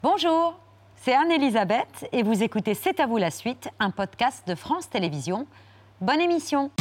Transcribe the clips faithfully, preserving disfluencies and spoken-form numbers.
Bonjour, c'est Anne-Elisabeth et vous écoutez C'est à vous la suite, un podcast de France Télévisions. Bonne émission.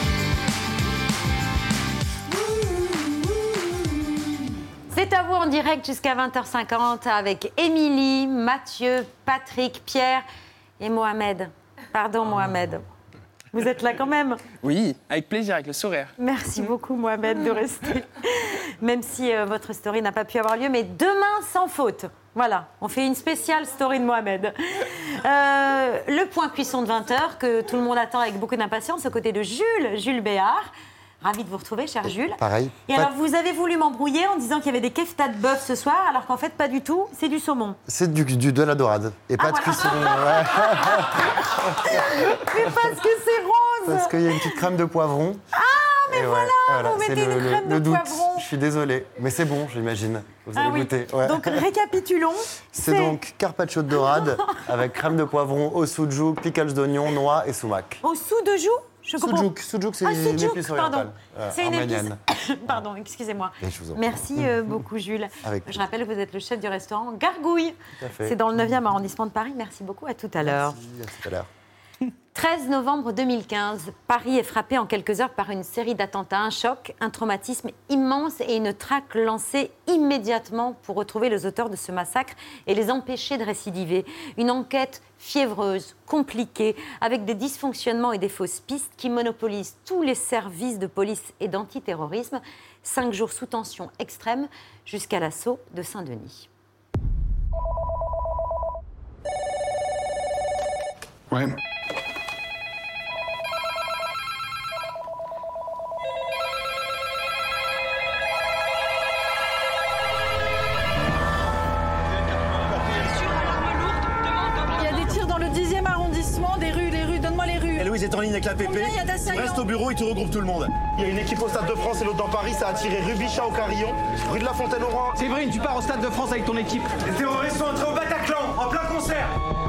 C'est à vous en direct jusqu'à vingt heures cinquante avec Émilie, Mathieu, Patrick, Pierre et Mohamed. Pardon Mohamed. Vous êtes là quand même? Oui, avec plaisir, avec le sourire. Merci beaucoup Mohamed de rester, même si euh, votre story n'a pas pu avoir lieu, mais demain sans faute. Voilà, on fait une spéciale story de Mohamed. Euh, le point cuisson de vingt heures que tout le monde attend avec beaucoup d'impatience, aux côtés de Jules, Jules Béard. Ravi de vous retrouver, cher Jules. Pareil. Et alors, vous avez voulu m'embrouiller en disant qu'il y avait des keftas de bœuf ce soir, alors qu'en fait, pas du tout, c'est du saumon. C'est du, du, de la dorade, et pas Ah, de voilà. cuisson. Ouais. Mais parce que c'est rose. Parce qu'il y a une petite crème de poivron. Ah, mais Et voilà, ouais, voilà, vous c'est mettez le, une le- crème le de doute. poivron. Je suis désolé, mais c'est bon, j'imagine. Vous allez Ah oui. goûter. Ouais. Donc, récapitulons. c'est donc carpaccio de dorade avec crème de poivron au sujouk, pickles d'oignons, noix et sumac. Au sou de joue, je comprends. Sujouk, sujouk, c'est Ah, une sujouk, épice pardon. orientale. euh, C'est une épice. arménienne. Pardon, excusez-moi. Et je vous en prie. Merci euh, beaucoup, Jules. Avec Je plaisir. rappelle que vous êtes le chef du restaurant Gargouille. Tout à fait. C'est dans le neuvième arrondissement de Paris. Merci beaucoup, à tout à l'heure. Merci, à tout à l'heure. treize novembre deux mille quinze, Paris est frappé en quelques heures par une série d'attentats, un choc, un traumatisme immense et une traque lancée immédiatement pour retrouver les auteurs de ce massacre et les empêcher de récidiver. Une enquête fiévreuse, compliquée, avec des dysfonctionnements et des fausses pistes qui monopolisent tous les services de police et d'antiterrorisme. Cinq jours sous tension extrême jusqu'à l'assaut de Saint-Denis. Ouais. Il y a des tirs dans le dixième arrondissement, des rues, les rues, donne-moi les rues. Et Louise est en ligne avec la P P. Combien il y a d'assaillants? Reste au bureau et tu regroupes tout le monde. Il y a une équipe au Stade de France et l'autre dans Paris, ça a tiré rue Bichat au Carillon, rue de la Fontaine au Roi. Séverine, tu pars au Stade de France avec ton équipe. Les terroristes sont entrés au Bataclan, en plein concert.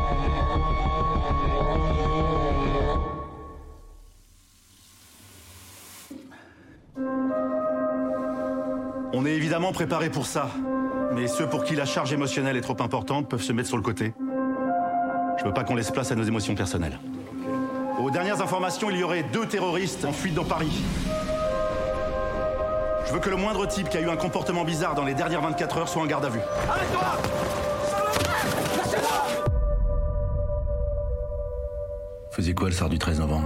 On est évidemment préparé pour ça. Mais ceux pour qui la charge émotionnelle est trop importante peuvent se mettre sur le côté. Je veux pas qu'on laisse place à nos émotions personnelles. Aux dernières informations, il y aurait deux terroristes en fuite dans Paris. Je veux que le moindre type qui a eu un comportement bizarre dans les dernières vingt-quatre heures soit en garde à vue. Arrête-toi! Faisait quoi le soir du treize novembre?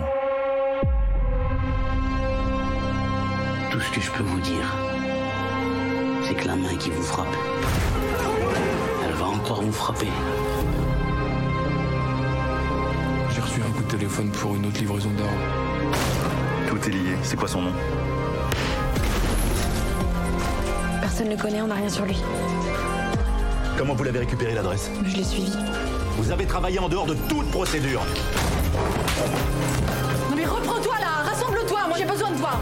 Tout ce que je peux vous dire, c'est que la main qui vous frappe, elle va encore vous frapper. J'ai reçu un coup de téléphone pour une autre livraison d'armes. Tout est lié. C'est quoi son nom? Personne ne le connaît, on n'a rien sur lui. Comment vous l'avez récupéré l'adresse? Je l'ai suivi. Vous avez travaillé en dehors de toute procédure. Non mais reprends-toi là, rassemble-toi, moi j'ai besoin de toi.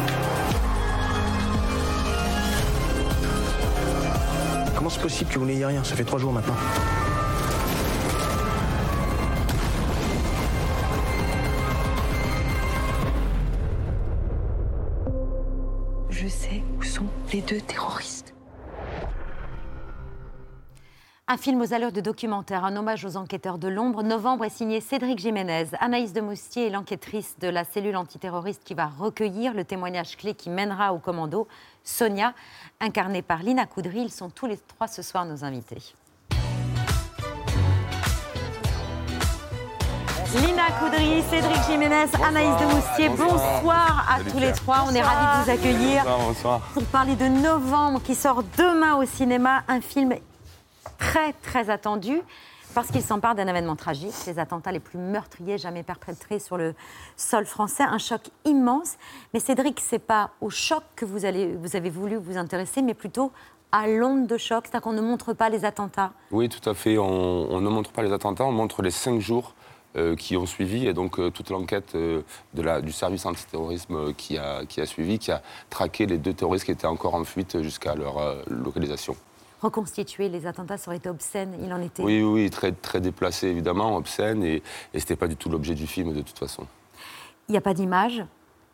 Comment c'est possible que vous n'ayez rien? Ça fait trois jours maintenant. Je sais où sont les deux terroristes. Un film aux allures de documentaire, un hommage aux enquêteurs de l'ombre. Novembre est signé Cédric Jiménez. Anaïs de Moustier est l'enquêtrice de la cellule antiterroriste qui va recueillir le témoignage clé qui mènera au commando. Sonia, incarnée par Lina Coudry. Ils sont tous les trois ce soir nos invités. Lina Coudry, Cédric Jiménez, Anaïs de Moustier, bonsoir à tous les trois. On est ravis de vous accueillir Bonsoir, bonsoir. pour parler de Novembre qui sort demain au cinéma. Un film très, très attendu parce qu'il s'empare d'un événement tragique, les attentats les plus meurtriers jamais perpétrés sur le sol français. Un choc immense. Mais Cédric, ce n'est pas au choc que vous, allez, vous avez voulu vous intéresser, mais plutôt à l'onde de choc, c'est-à-dire qu'on ne montre pas les attentats. Oui, tout à fait. On, on ne montre pas les attentats, on montre les cinq jours euh, qui ont suivi et donc euh, toute l'enquête euh, de la, du service antiterrorisme euh, qui, a, qui a suivi, qui a traqué les deux terroristes qui étaient encore en fuite jusqu'à leur euh, localisation. Reconstituer les attentats, ça aurait été obscène, il en était. Oui, oui, très, très déplacé évidemment, obscène, et, et ce n'était pas du tout l'objet du film de toute façon. Il n'y a pas d'image,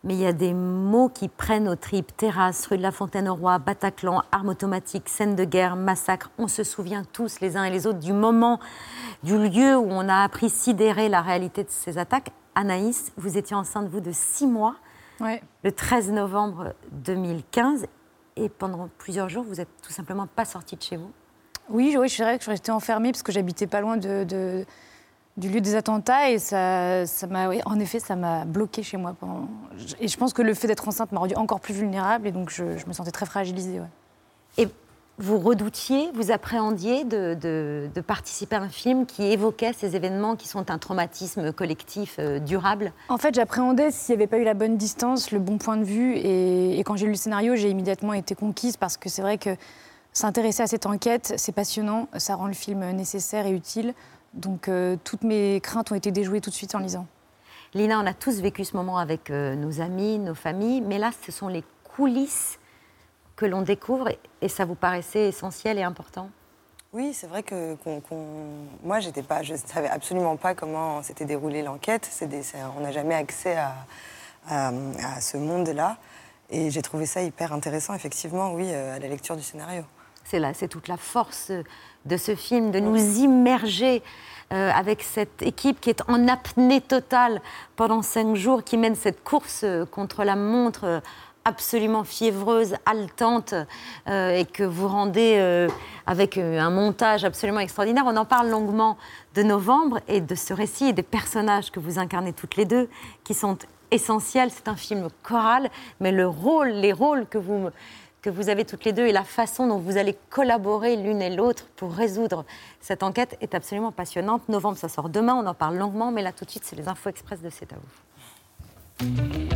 mais il y a des mots qui prennent aux tripes. Terrasse, rue de la Fontaine-au-Roi, Bataclan, armes automatiques, scène de guerre, massacre. On se souvient tous, les uns et les autres, du moment, du lieu où on a appris sidéré la réalité de ces attaques. Anaïs, vous étiez enceinte, vous, de six mois, ouais. le treize novembre deux mille quinze, et pendant plusieurs jours, vous n'êtes tout simplement pas sortie de chez vous. Oui, oui, je dirais que je restais enfermée parce que j'habitais pas loin de... de... du lieu des attentats, et ça, ça m'a, oui, en effet, ça m'a bloquée chez moi. Pendant... Et je pense que le fait d'être enceinte m'a rendue encore plus vulnérable, et donc je, je me sentais très fragilisée. Ouais. Et vous redoutiez, vous appréhendiez de, de, de participer à un film qui évoquait ces événements qui sont un traumatisme collectif euh, durable? En fait, j'appréhendais s'il n'y avait pas eu la bonne distance, le bon point de vue, et, et quand j'ai lu le scénario, j'ai immédiatement été conquise, parce que c'est vrai que s'intéresser à cette enquête, c'est passionnant, ça rend le film nécessaire et utile. Donc, euh, toutes mes craintes ont été déjouées tout de suite en lisant. Lina, on a tous vécu ce moment avec euh, nos amis, nos familles, mais là, ce sont les coulisses que l'on découvre, et, et ça vous paraissait essentiel et important? Oui, c'est vrai que qu'on, qu'on... moi, j'étais pas, je ne savais absolument pas comment s'était déroulée l'enquête. C'est des, c'est, on n'a jamais accès à, à, à ce monde-là. Et j'ai trouvé ça hyper intéressant, effectivement, oui, euh, à la lecture du scénario. C'est là, c'est toute la force de ce film, de nous immerger euh, avec cette équipe qui est en apnée totale pendant cinq jours, qui mène cette course contre la montre euh, absolument fiévreuse, haletante, euh, et que vous rendez euh, avec euh, un montage absolument extraordinaire. On en parle longuement de Novembre et de ce récit et des personnages que vous incarnez toutes les deux, qui sont essentiels. C'est un film choral, mais le rôle, les rôles que vous... que vous avez toutes les deux et la façon dont vous allez collaborer l'une et l'autre pour résoudre cette enquête est absolument passionnante. Novembre, ça sort demain, on en parle longuement, mais là tout de suite, c'est les infos express de C'est à vous.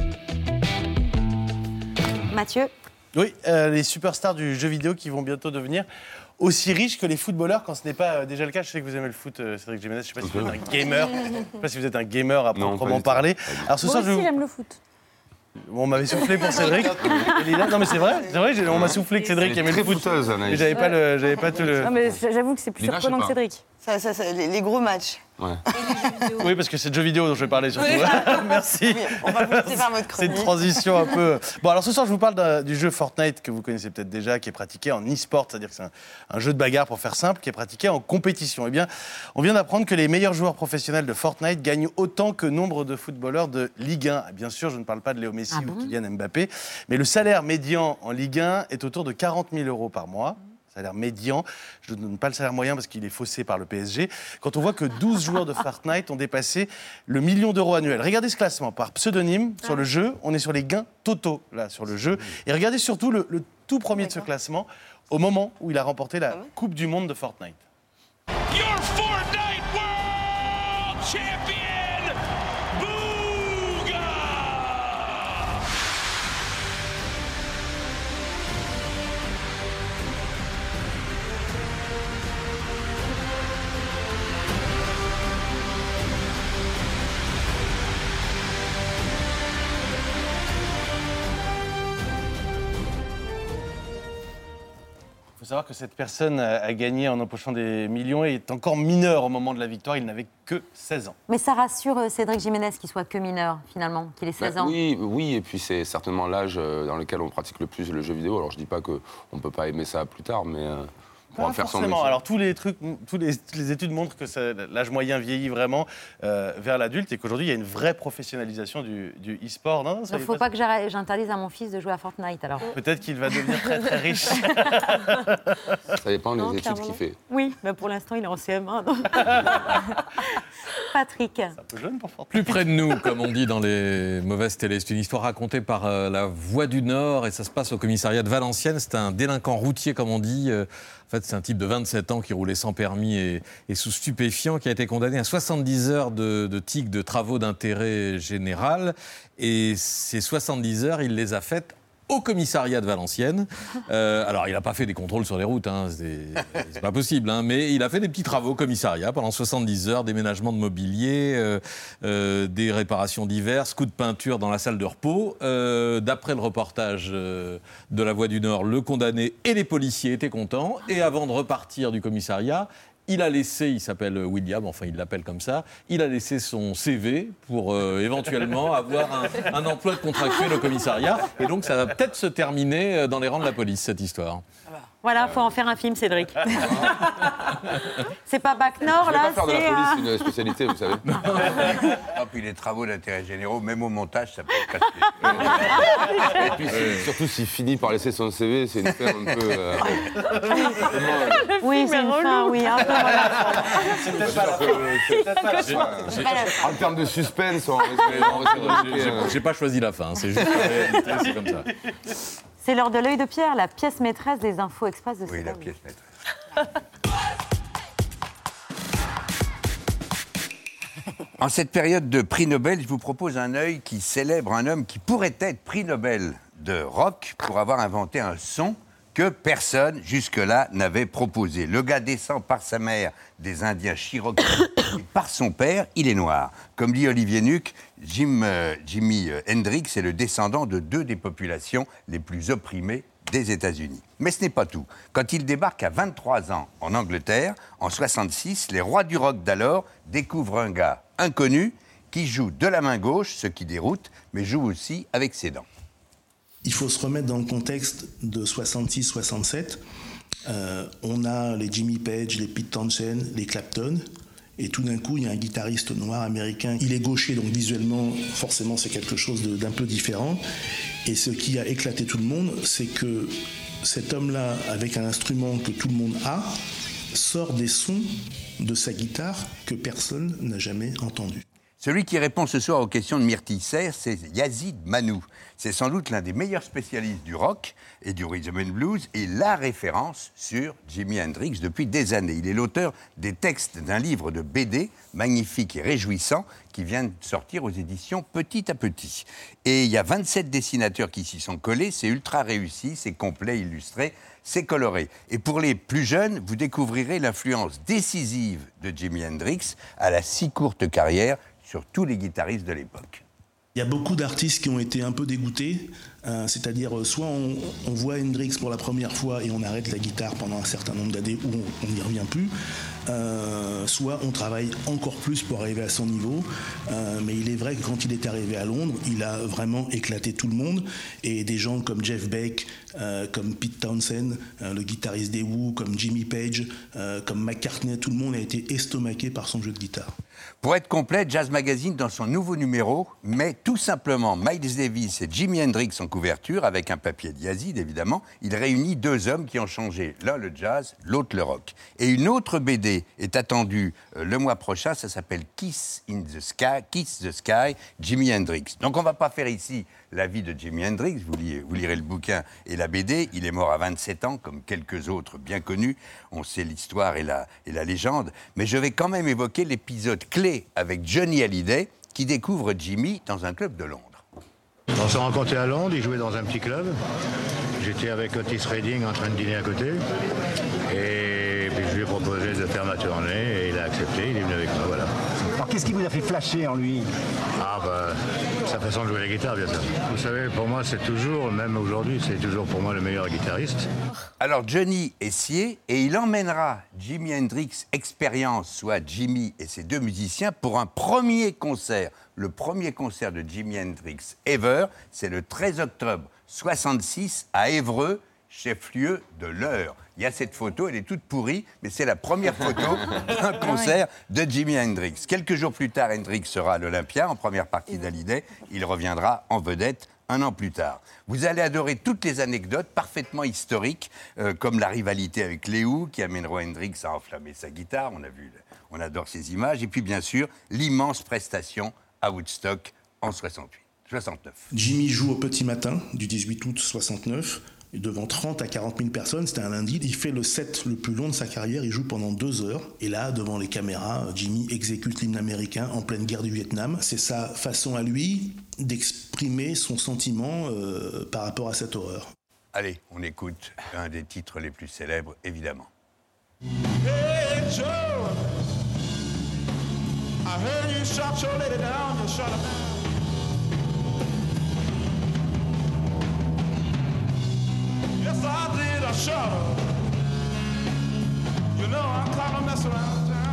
Mathieu? Oui, euh, les superstars du jeu vidéo qui vont bientôt devenir aussi riches que les footballeurs, quand ce n'est pas euh, déjà le cas. Je sais que vous aimez le foot, euh, Cédric Jiménez, je ne sais pas si vous êtes un gamer, je ne sais pas si vous êtes un gamer à proprement parler. Alors, ce Moi soir, aussi, je... j'aime le foot. On m'avait soufflé pour Cédric. Non mais c'est vrai, c'est vrai, on m'a soufflé que Cédric aimait le foot. Mais j'avais pas le, j'avais pas tout le. Non mais j'avoue que c'est plus Lina, surprenant que Cédric. Ça, ça, ça, les, les gros matchs. Ouais. Oui, parce que c'est de jeux vidéo dont je vais parler surtout. Oui. Merci. Oui, on va vous laisser faire votre chronique. C'est une transition un peu. Bon, alors ce soir, je vous parle du jeu Fortnite que vous connaissez peut-être déjà, qui est pratiqué en e-sport, c'est-à-dire que c'est un, un jeu de bagarre, pour faire simple, qui est pratiqué en compétition. Eh bien, on vient d'apprendre que les meilleurs joueurs professionnels de Fortnite gagnent autant que nombre de footballeurs de Ligue un. Bien sûr, je ne parle pas de Léo Messi ah ou bon Kylian Mbappé, mais le salaire médian en Ligue un est autour de quarante mille euros par mois. Salaire médian. Je ne donne pas le salaire moyen parce qu'il est faussé par le P S G. Quand on voit que douze joueurs de Fortnite ont dépassé le million d'euros annuel. Regardez ce classement par pseudonyme sur le jeu. On est sur les gains totaux là sur le jeu. Et regardez surtout le, le tout premier de ce classement au moment où il a remporté la Coupe du Monde de Fortnite. Your Fortnite World Champion! Il faut savoir que cette personne a gagné en empochant des millions et est encore mineur au moment de la victoire. Il n'avait que seize ans. Mais ça rassure Cédric Jiménez qu'il soit que mineur, finalement, qu'il ait seize bah, ans. Oui, oui, et puis c'est certainement l'âge dans lequel on pratique le plus le jeu vidéo. Alors je ne dis pas qu'on ne peut pas aimer ça plus tard, mais euh, pour pas en faire son forcément. métier. Alors tous les trucs, tous les, toutes les études montrent que ça, l'âge moyen vieillit vraiment euh, vers l'adulte et qu'aujourd'hui il y a une vraie professionnalisation du, du e-sport. Non, il ne faut pas, pas que j'interdise à mon fils de jouer à Fortnite alors. Peut-être qu'il va devenir très très riche. Ça dépend des non, études qu'il fait. Oui, mais pour l'instant il est en C M un. Donc... Patrick. C'est un peu jeune pour Fortnite. Plus près de nous, comme on dit dans les mauvaises télés. C'est une histoire racontée par euh, la Voix du Nord et ça se passe au commissariat de Valenciennes. C'est un délinquant routier, comme on dit. Euh, en fait, c'est un type de vingt-sept ans qui roulait sans permis et, et sous stupéfiant, qui a été condamné à soixante-dix heures de, de T I C, de travaux d'intérêt général. Et ces soixante-dix heures, il les a faites au commissariat de Valenciennes. Euh, alors, il n'a pas fait des contrôles sur les routes, hein, c'est, c'est pas possible, hein, mais il a fait des petits travaux au commissariat pendant soixante-dix heures, déménagement de mobilier, euh, euh, des réparations diverses, coups de peinture dans la salle de repos. Euh, d'après le reportage euh, de La Voix du Nord, le condamné et les policiers étaient contents. Et avant de repartir du commissariat, il a laissé, il s'appelle William, enfin il l'appelle comme ça, il a laissé son C V pour euh, éventuellement avoir un, un emploi de contractuel au commissariat. Et donc ça va peut-être se terminer dans les rangs de la police, cette histoire. Voilà, il faut en faire un film, Cédric. C'est pas Bac Nord, là, c'est... Je vais pas faire de la police euh... une spécialité, vous savez. Ah, puis les travaux d'intérêt généraux, même au montage, ça peut être casse-pied. Et puis, euh... surtout s'il finit par laisser son C V, c'est une fin un peu... Euh... oui, c'est une fin, oui, un peu relaxante. C'est peut-être pas la fin. C'est peut-être pas la fin. En termes de suspense, on risque... J'ai pas choisi la fin, c'est juste la réalité, c'est comme ça. C'est l'heure de l'œil de Pierre, la pièce maîtresse des infos express de Oui, cette la année. pièce maîtresse. En cette période de prix Nobel, je vous propose un œil qui célèbre un homme qui pourrait être prix Nobel de rock pour avoir inventé un son que personne jusque-là n'avait proposé. Le gars descend par sa mère des Indiens Cherokee et par son père, il est noir. Comme dit Olivier Nuc, Jim, euh, Jimi Hendrix est le descendant de deux des populations les plus opprimées des États-Unis. Mais ce n'est pas tout. Quand il débarque à vingt-trois ans en Angleterre, en soixante-six, les rois du rock d'alors découvrent un gars inconnu qui joue de la main gauche, ce qui déroute, mais joue aussi avec ses dents. Il faut se remettre dans le contexte de soixante-six soixante-sept. Euh, on a les Jimmy Page, les Pete Townshend, les Clapton. Et tout d'un coup, il y a un guitariste noir américain. Il est gaucher, donc visuellement, forcément, c'est quelque chose de, d'un peu différent. Et ce qui a éclaté tout le monde, c'est que cet homme-là, avec un instrument que tout le monde a, sort des sons de sa guitare que personne n'a jamais entendus. Celui qui répond ce soir aux questions de Myrtille Serre, c'est Yazid Manou. C'est sans doute l'un des meilleurs spécialistes du rock et du rhythm and blues et la référence sur Jimi Hendrix depuis des années. Il est l'auteur des textes d'un livre de B D magnifique et réjouissant qui vient de sortir aux éditions Petit à Petit. Et il y a vingt-sept dessinateurs qui s'y sont collés. C'est ultra réussi, c'est complet, illustré, c'est coloré. Et pour les plus jeunes, vous découvrirez l'influence décisive de Jimi Hendrix à la si courte carrière sur tous les guitaristes de l'époque. Il y a beaucoup d'artistes qui ont été un peu dégoûtés, euh, c'est-à-dire soit on, on voit Hendrix pour la première fois et on arrête la guitare pendant un certain nombre d'années où on n'y revient plus, euh, soit on travaille encore plus pour arriver à son niveau, euh, mais il est vrai que quand il est arrivé à Londres, il a vraiment éclaté tout le monde, et des gens comme Jeff Beck, euh, comme Pete Townshend, euh, le guitariste des Who, comme Jimmy Page, euh, comme McCartney, tout le monde a été estomaqué par son jeu de guitare. Pour être complet, Jazz Magazine, dans son nouveau numéro, met tout simplement Miles Davis et Jimi Hendrix en couverture, avec un papier de Yazid, évidemment. Il réunit deux hommes qui ont changé, l'un le jazz, l'autre le rock. Et une autre B D est attendue euh, le mois prochain, ça s'appelle Kiss in the Sky, Kiss the Sky, Jimi Hendrix. Donc on ne va pas faire ici la vie de Jimi Hendrix, vous lirez, vous lirez le bouquin et la B D. Il est mort à vingt-sept ans, comme quelques autres bien connus. On sait l'histoire et la, et la légende. Mais je vais quand même évoquer l'épisode clé avec Johnny Hallyday, qui découvre Jimmy dans un club de Londres. On s'est rencontrés à Londres, il jouait dans un petit club. J'étais avec Otis Redding en train de dîner à côté. Et puis je lui ai proposé de faire ma tournée et il a accepté, il est venu avec moi, voilà. Alors qu'est-ce qui vous a fait flasher en lui? Ah bah, sa façon de jouer la guitare, bien sûr. Vous savez, pour moi, c'est toujours, même aujourd'hui, c'est toujours pour moi le meilleur guitariste. Alors Johnny est scié et il emmènera Jimi Hendrix Experience, soit Jimmy et ses deux musiciens, pour un premier concert. Le premier concert de Jimi Hendrix ever, c'est le treize octobre soixante-six à Évreux, chef-lieu de l'Eure. Il y a cette photo, elle est toute pourrie, mais c'est la première photo d'un concert de Jimi Hendrix. Quelques jours plus tard, Hendrix sera à l'Olympia, en première partie d'Hallyday. Il reviendra en vedette un an plus tard. Vous allez adorer toutes les anecdotes parfaitement historiques, euh, comme la rivalité avec les Who, qui amènera Hendrix à enflammer sa guitare. On a vu, on adore ces images. Et puis, bien sûr, l'immense prestation à Woodstock en soixante-huit, soixante-neuf. Jimmy joue au petit matin du dix-huit août soixante-neuf. Devant trente à quarante mille personnes, c'était un lundi. Il fait le set le plus long de sa carrière, il joue pendant deux heures. Et là, devant les caméras, Jimmy exécute l'hymne américain en pleine guerre du Vietnam. C'est sa façon à lui d'exprimer son sentiment euh, par rapport à cette horreur. Allez, on écoute un des titres les plus célèbres, évidemment. Hey Joe, I heard you shot your lady down, you shot her down. Yes, I did, I shot her. You You know I'm gonna mess around town.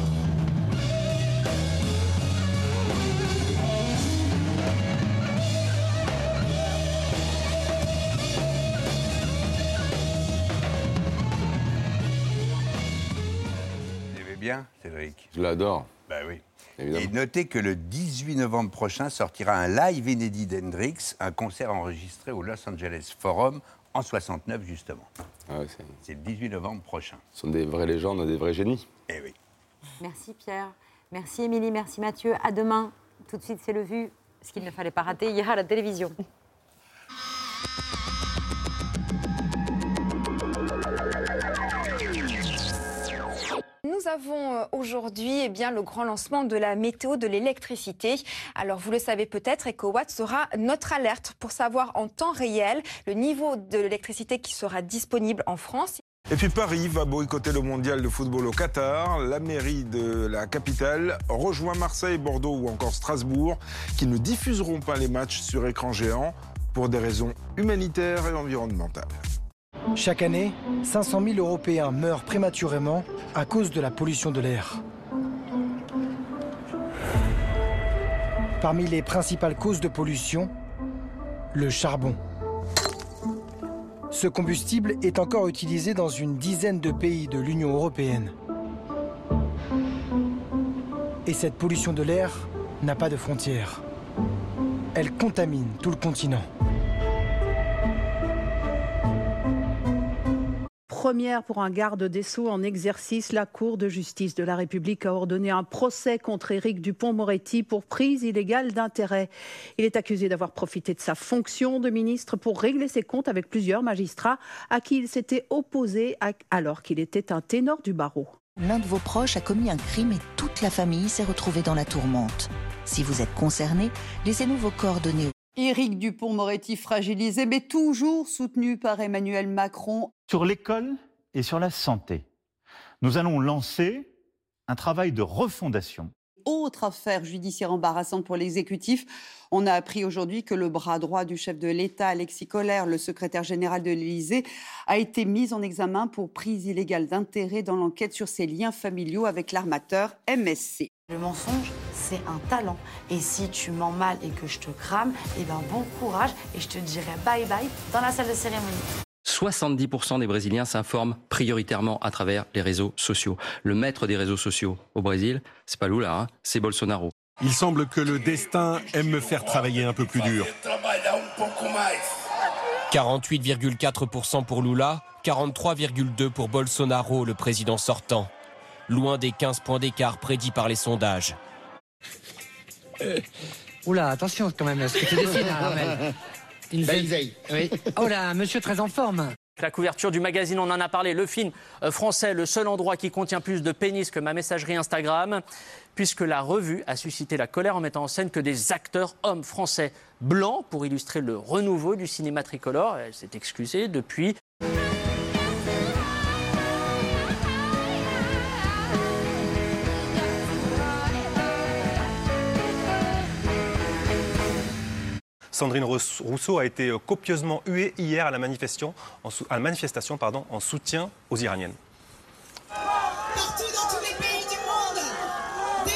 Bien, Cédric. Je l'adore. Ben oui. Évidemment. Et notez que le dix-huit novembre prochain sortira un live inédit d'Hendrix, un concert enregistré au Los Angeles Forum en soixante-neuf justement. Ah ouais, c'est... c'est le dix-huit novembre prochain. Ce sont des vraies légendes, des vrais génies. Eh oui. Merci Pierre, merci Émilie, merci Mathieu. À demain. Tout de suite, c'est le vu. Ce qu'il ne fallait pas rater hier à la télévision. Nous avons aujourd'hui eh bien, le grand lancement de la météo de l'électricité. Alors vous le savez peut-être, EcoWatt sera notre alerte pour savoir en temps réel le niveau de l'électricité qui sera disponible en France. Et puis Paris va boycotter le mondial de football au Qatar. La mairie de la capitale rejoint Marseille, Bordeaux ou encore Strasbourg qui ne diffuseront pas les matchs sur écran géant pour des raisons humanitaires et environnementales. Chaque année, cinq cent mille Européens meurent prématurément à cause de la pollution de l'air. Parmi les principales causes de pollution, le charbon. Ce combustible est encore utilisé dans une dizaine de pays de l'Union européenne. Et cette pollution de l'air n'a pas de frontières. Elle contamine tout le continent. Première pour un garde des Sceaux en exercice, la Cour de justice de la République a ordonné un procès contre Éric Dupond-Moretti pour prise illégale d'intérêt. Il est accusé d'avoir profité de sa fonction de ministre pour régler ses comptes avec plusieurs magistrats à qui il s'était opposé alors qu'il était un ténor du barreau. L'un de vos proches a commis un crime et toute la famille s'est retrouvée dans la tourmente. Si vous êtes concerné, laissez-nous vos coordonnées. Éric Dupond-Moretti fragilisé, mais toujours soutenu par Emmanuel Macron. Sur l'école et sur la santé, nous allons lancer un travail de refondation. Autre affaire judiciaire embarrassante pour l'exécutif. On a appris aujourd'hui que le bras droit du chef de l'État, Alexis Kohler, le secrétaire général de l'Élysée, a été mis en examen pour prise illégale d'intérêt dans l'enquête sur ses liens familiaux avec l'armateur M S C. Le mensonge, c'est un talent. Et si tu mens mal et que je te crame, eh ben bon courage et je te dirai bye bye dans la salle de cérémonie. soixante-dix pour cent des Brésiliens s'informent prioritairement à travers les réseaux sociaux. Le maître des réseaux sociaux au Brésil, c'est pas Lula, hein, c'est Bolsonaro. Il semble que le destin aime me faire travailler un peu plus dur. quarante-huit virgule quatre pour cent pour Lula, quarante-trois virgule deux pour pour Bolsonaro, le président sortant. Loin des quinze points d'écart prédits par les sondages. Euh, oula, attention quand même, ce que tu décides, hein, Armel. Une veille. Oui. Oh là, monsieur très en forme. La couverture du magazine, on en a parlé, le film français, le seul endroit qui contient plus de pénis que ma messagerie Instagram, puisque la revue a suscité la colère en mettant en scène que des acteurs hommes français blancs pour illustrer le renouveau du cinéma tricolore. Elle s'est excusée depuis. Sandrine Rousseau a été copieusement huée hier à la manifestation, en, sou- à la manifestation pardon, en soutien aux Iraniennes. Partout dans tous les pays du monde. Des...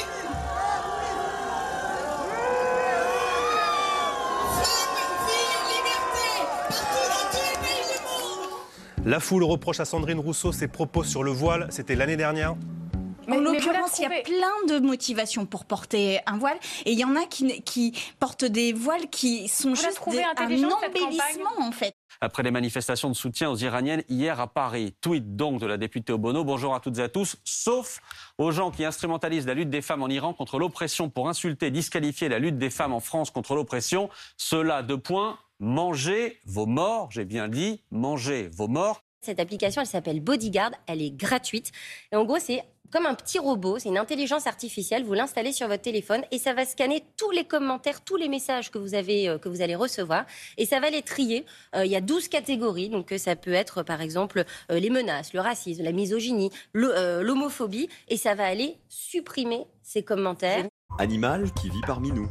Femmes, filles, liberté. Partout dans tous les pays du monde. La foule reproche à Sandrine Rousseau ses propos sur le voile. C'était l'année dernière. En l'occurrence, il y a plein de motivations pour porter un voile. Et il y en a qui, qui portent des voiles qui sont juste des, un embellissement, en fait. Après les manifestations de soutien aux Iraniennes hier à Paris. Tweet donc de la députée Obono. Bonjour à toutes et à tous, sauf aux gens qui instrumentalisent la lutte des femmes en Iran contre l'oppression pour insulter, disqualifier la lutte des femmes en France contre l'oppression. Cela, deux points, mangez vos morts, j'ai bien dit, mangez vos morts. Cette application, elle s'appelle Bodyguard, elle est gratuite. Et en gros, c'est comme un petit robot, c'est une intelligence artificielle. Vous l'installez sur votre téléphone et ça va scanner tous les commentaires, tous les messages que vous avez, euh, que vous allez recevoir. Et ça va les trier. Euh, il y a douze catégories. Donc ça peut être, par exemple, euh, les menaces, le racisme, la misogynie, le, euh, l'homophobie. Et ça va aller supprimer ces commentaires. Animal qui vit parmi nous.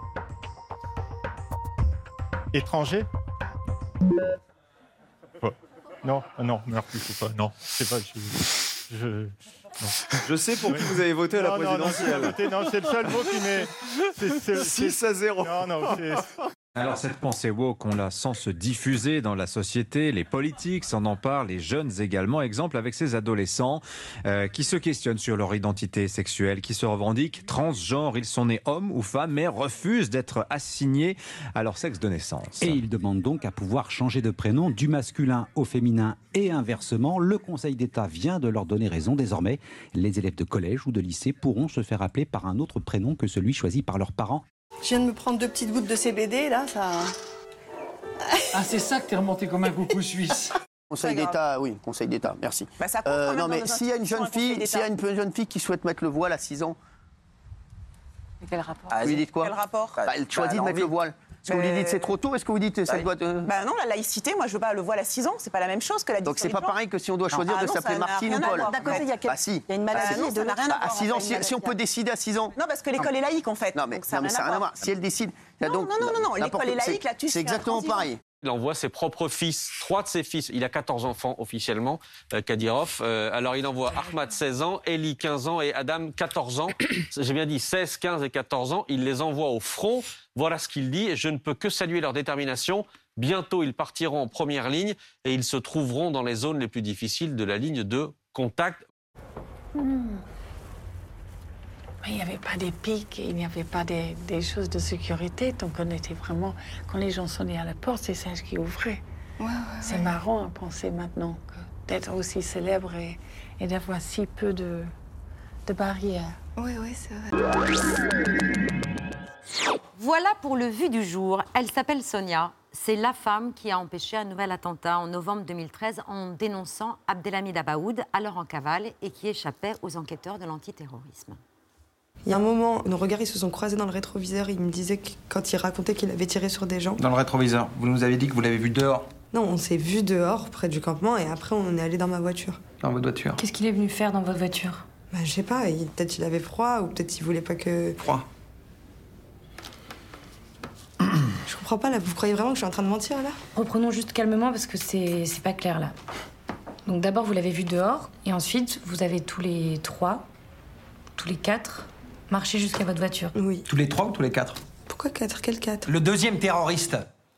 Étranger ? Non, non, merci, faut pas. Non, c'est pas. Je, je... Je sais pour qui vous avez voté à la non, présidentielle. Non, non, non, c'est le seul mot qui m'est... six à zéro. Non, non, c'est... Alors cette pensée woke, on la sent se diffuser dans la société, les politiques s'en emparent, les jeunes également. Exemple avec ces adolescents euh, qui se questionnent sur leur identité sexuelle, qui se revendiquent transgenres. Ils sont nés hommes ou femmes mais refusent d'être assignés à leur sexe de naissance. Et ils demandent donc à pouvoir changer de prénom du masculin au féminin et inversement. Le Conseil d'État vient de leur donner raison. Désormais, les élèves de collège ou de lycée pourront se faire appeler par un autre prénom que celui choisi par leurs parents. Je viens de me prendre deux petites gouttes de C B D, là, ça... Ah, c'est ça que t'es remonté comme un coucou suisse. Conseil d'État, oui, Conseil d'État, merci. Bah, ça compte Euh, quand même non, dans mais nos s'il y a une jeune institutions, un fille, Conseil s'il y a d'État. une jeune fille qui souhaite mettre le voile à six ans, Mais quel rapport vous lui dites quoi? Quel rapport Bah, Elle choisit Bah, de mettre le voile. Est-ce que vous lui dites c'est trop tôt? Est-ce que vous dites ça doit... euh, Bah non, la laïcité, moi je veux pas le voile à six ans, c'est pas la même chose que la Donc c'est pas pareil que si on doit choisir de s'appeler Martine ou Paul. D'un côté, il y a, Bah si. il y a une maladie Bah, et de n'a rien à voir. À six en ans, fait, si, une si on maladie. peut décider à six ans. Non, parce que l'école est laïque en fait. Non, mais donc ça non, mais n'a ça n'a rien à voir. voir. Si elle décide. Non, non, non, non, non, l'école est laïque, là-dessus, c'est c'est exactement intransigeant. pareil. Il envoie ses propres fils, trois de ses fils. Il a quatorze enfants officiellement, euh, Kadyrov. Euh, alors il envoie Ahmad, seize ans, Eli, quinze ans et Adam, quatorze ans. J'ai bien dit seize, quinze et quatorze ans. Il les envoie au front. Voilà ce qu'il dit. Je ne peux que saluer leur détermination. Bientôt, ils partiront en première ligne et ils se trouveront dans les zones les plus difficiles de la ligne de contact. Hmm. Mais il n'y avait pas des pics, il n'y avait pas des, des choses de sécurité. Donc on était vraiment... Quand les gens sonnaient à la porte, c'est Serge qui ouvrait. Ouais, ouais, c'est ouais. marrant à penser maintenant que d'être aussi célèbre et, et d'avoir si peu de, de barrières. Oui, oui, c'est vrai. Voilà pour le vu du jour. Elle s'appelle Sonia. C'est la femme qui a empêché un nouvel attentat en novembre deux mille treize en dénonçant Abdelhamid Abaoud, alors en cavale, et qui échappait aux enquêteurs de l'antiterrorisme. Il y a un moment, nos regards ils se sont croisés dans le rétroviseur. Il me disait que quand il racontait qu'il avait tiré sur des gens. Dans le rétroviseur, vous nous avez dit que vous l'avez vu dehors. Non, on s'est vu dehors, près du campement, et après on est allé dans ma voiture. Dans votre voiture. Qu'est-ce qu'il est venu faire dans votre voiture? Bah, je sais pas, il- peut-être il avait froid, ou peut-être il voulait pas que... Froid. Je comprends pas, là, vous croyez vraiment que je suis en train de mentir, là? Reprenons juste calmement parce que c'est c'est pas clair là. Donc d'abord vous l'avez vu dehors et ensuite vous avez tous les trois, tous les quatre, marché jusqu'à votre voiture. Oui. Tous les trois ou tous les quatre? Pourquoi quatre? Quel quatre? Le deuxième terroriste.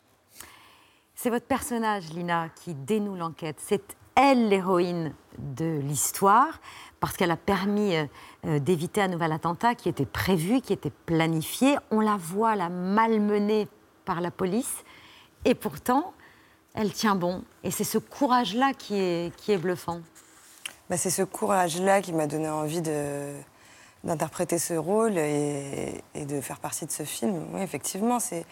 C'est votre personnage, Lina, qui dénoue l'enquête. C'est elle l'héroïne de l'histoire, parce qu'elle a permis euh, d'éviter un nouvel attentat qui était prévu, qui était planifié. On la voit, la malmenée par la police, et pourtant, elle tient bon. Et c'est ce courage-là qui est, qui est bluffant. Bah, c'est ce courage-là qui m'a donné envie de... d'interpréter ce rôle et... et de faire partie de ce film. Oui, effectivement, c'est,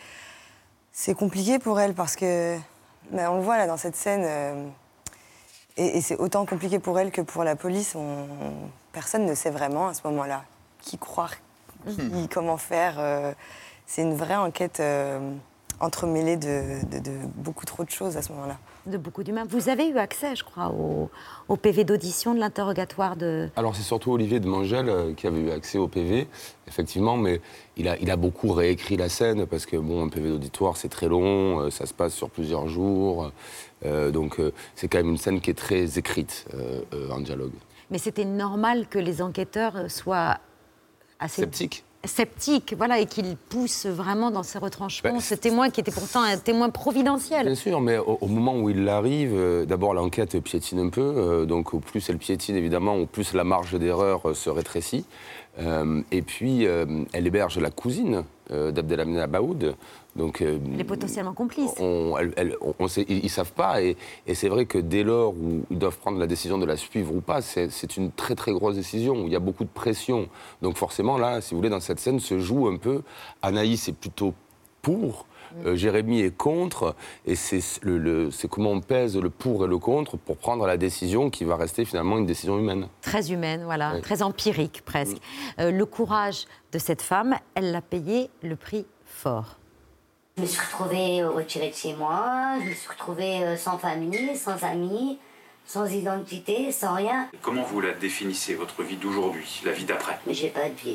c'est compliqué pour elle parce que, bah, on le voit là dans cette scène, euh... et, et c'est autant compliqué pour elle que pour la police. On... Personne ne sait vraiment à ce moment-là qui croire, qui... comment faire. Euh... C'est une vraie enquête euh... entremêlée de... De... de beaucoup trop de choses à ce moment-là. De beaucoup d'humains. Vous avez eu accès, je crois, au, au P V d'audition de l'interrogatoire de... Alors c'est surtout Olivier de Mangel euh, qui avait eu accès au P V, effectivement, mais il a, il a beaucoup réécrit la scène parce que bon, un P V d'auditoire c'est très long, euh, ça se passe sur plusieurs jours, euh, donc euh, c'est quand même une scène qui est très écrite euh, euh, en dialogue. Mais c'était normal que les enquêteurs soient assez... Sceptiques. Sceptique, voilà, et qu'il pousse vraiment dans ses retranchements ce témoin qui était pourtant un témoin providentiel. Bien sûr, mais au, au moment où il arrive, euh, d'abord l'enquête piétine un peu, euh, donc au plus elle piétine évidemment, au plus la marge d'erreur euh, se rétrécit. Euh, et puis euh, elle héberge la cousine euh, d'Abdelhamid Abaoud. Donc, euh, Elle est potentiellement complice. On, elle, elle, on, on sait, ils ne savent pas, et, et c'est vrai que dès lors où ils doivent prendre la décision de la suivre ou pas, c'est, c'est une très très grosse décision, où il y a beaucoup de pression. Donc forcément, là, si vous voulez, dans cette scène se joue un peu, Anaïs est plutôt pour, euh, Jérémy est contre, et c'est, le, le, c'est comment on pèse le pour et le contre pour prendre la décision qui va rester finalement une décision humaine. Très humaine, voilà, Oui. très empirique presque. Euh, le courage de cette femme, elle l'a payé le prix fort. Je me suis retrouvée retirée de chez moi, je me suis retrouvée sans famille, sans amis, sans identité, sans rien. Comment vous la définissez, votre vie d'aujourd'hui, la vie d'après? Mais j'ai pas de vie.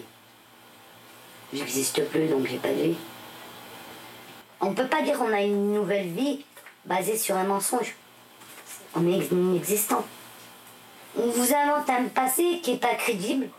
J'existe plus, donc j'ai pas de vie. On peut pas dire qu'on a une nouvelle vie basée sur un mensonge. On est inexistant. On vous invente un passé qui n'est pas crédible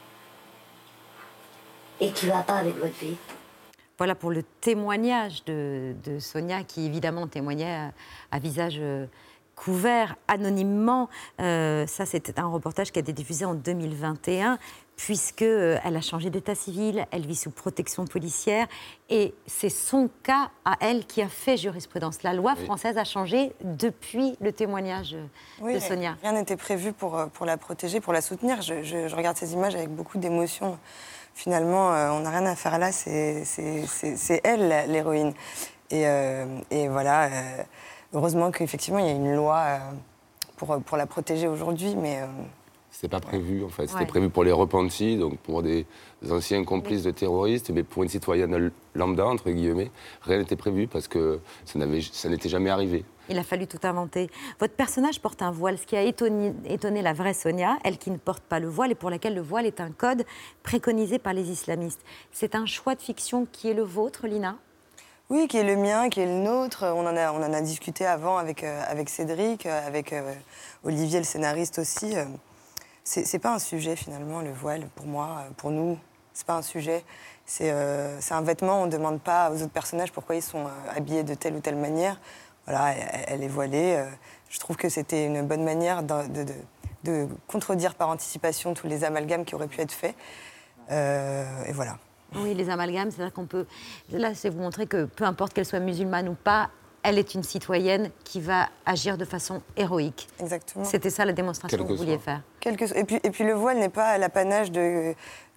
et qui ne va pas avec votre vie. Voilà pour le témoignage de, de Sonia, qui évidemment témoignait à, à visage euh, couvert, anonymement. Euh, ça, c'était un reportage qui a été diffusé en deux mille vingt et un, puisqu'elle euh, a changé d'état civil, elle vit sous protection policière, et c'est son cas à elle qui a fait jurisprudence. La loi française oui. a changé depuis le témoignage oui, de Sonia. Rien n'était prévu pour, pour la protéger, pour la soutenir. Je, je, je regarde ces images avec beaucoup d'émotion. Finalement, euh, on n'a rien à faire là, c'est, c'est, c'est, c'est elle l'héroïne. Et, euh, et voilà, euh, heureusement qu'effectivement, il y a une loi euh, pour, pour la protéger aujourd'hui, mais... Euh, C'était pas prévu, en fait. C'était ouais. prévu pour les repentis, donc pour des, des anciens complices de terroristes, mais pour une citoyenne lambda, entre guillemets, rien n'était prévu parce que ça, n'avait, ça n'était jamais arrivé. Il a fallu tout inventer. Votre personnage porte un voile, ce qui a étonné, étonné la vraie Sonia, elle qui ne porte pas le voile et pour laquelle le voile est un code préconisé par les islamistes. C'est un choix de fiction qui est le vôtre, Lina ? Oui, qui est le mien, qui est le nôtre. On en a, on en a discuté avant avec, euh, avec Cédric, euh, avec euh, Olivier, le scénariste aussi. Euh, c'est, c'est pas un sujet, finalement, le voile, pour moi, euh, pour nous. C'est pas un sujet. C'est, euh, c'est un vêtement, on ne demande pas aux autres personnages pourquoi ils sont euh, habillés de telle ou telle manière. Voilà, elle, elle est voilée. Euh, je trouve que c'était une bonne manière de, de, de, de contredire par anticipation tous les amalgames qui auraient pu être faits. Euh, et voilà. Oui, les amalgames, c'est-à-dire qu'on peut... Là, c'est vous montrer que peu importe qu'elle soit musulmane ou pas, elle est une citoyenne qui va agir de façon héroïque. Exactement. C'était ça la démonstration que vous vouliez faire. Quelque... Et, puis, et puis le voile n'est pas l'apanage de,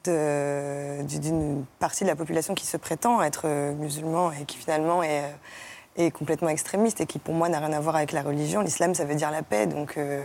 de, d'une partie de la population qui se prétend être musulman et qui finalement est, est complètement extrémiste et qui pour moi n'a rien à voir avec la religion. L'islam, ça veut dire la paix, donc... Euh...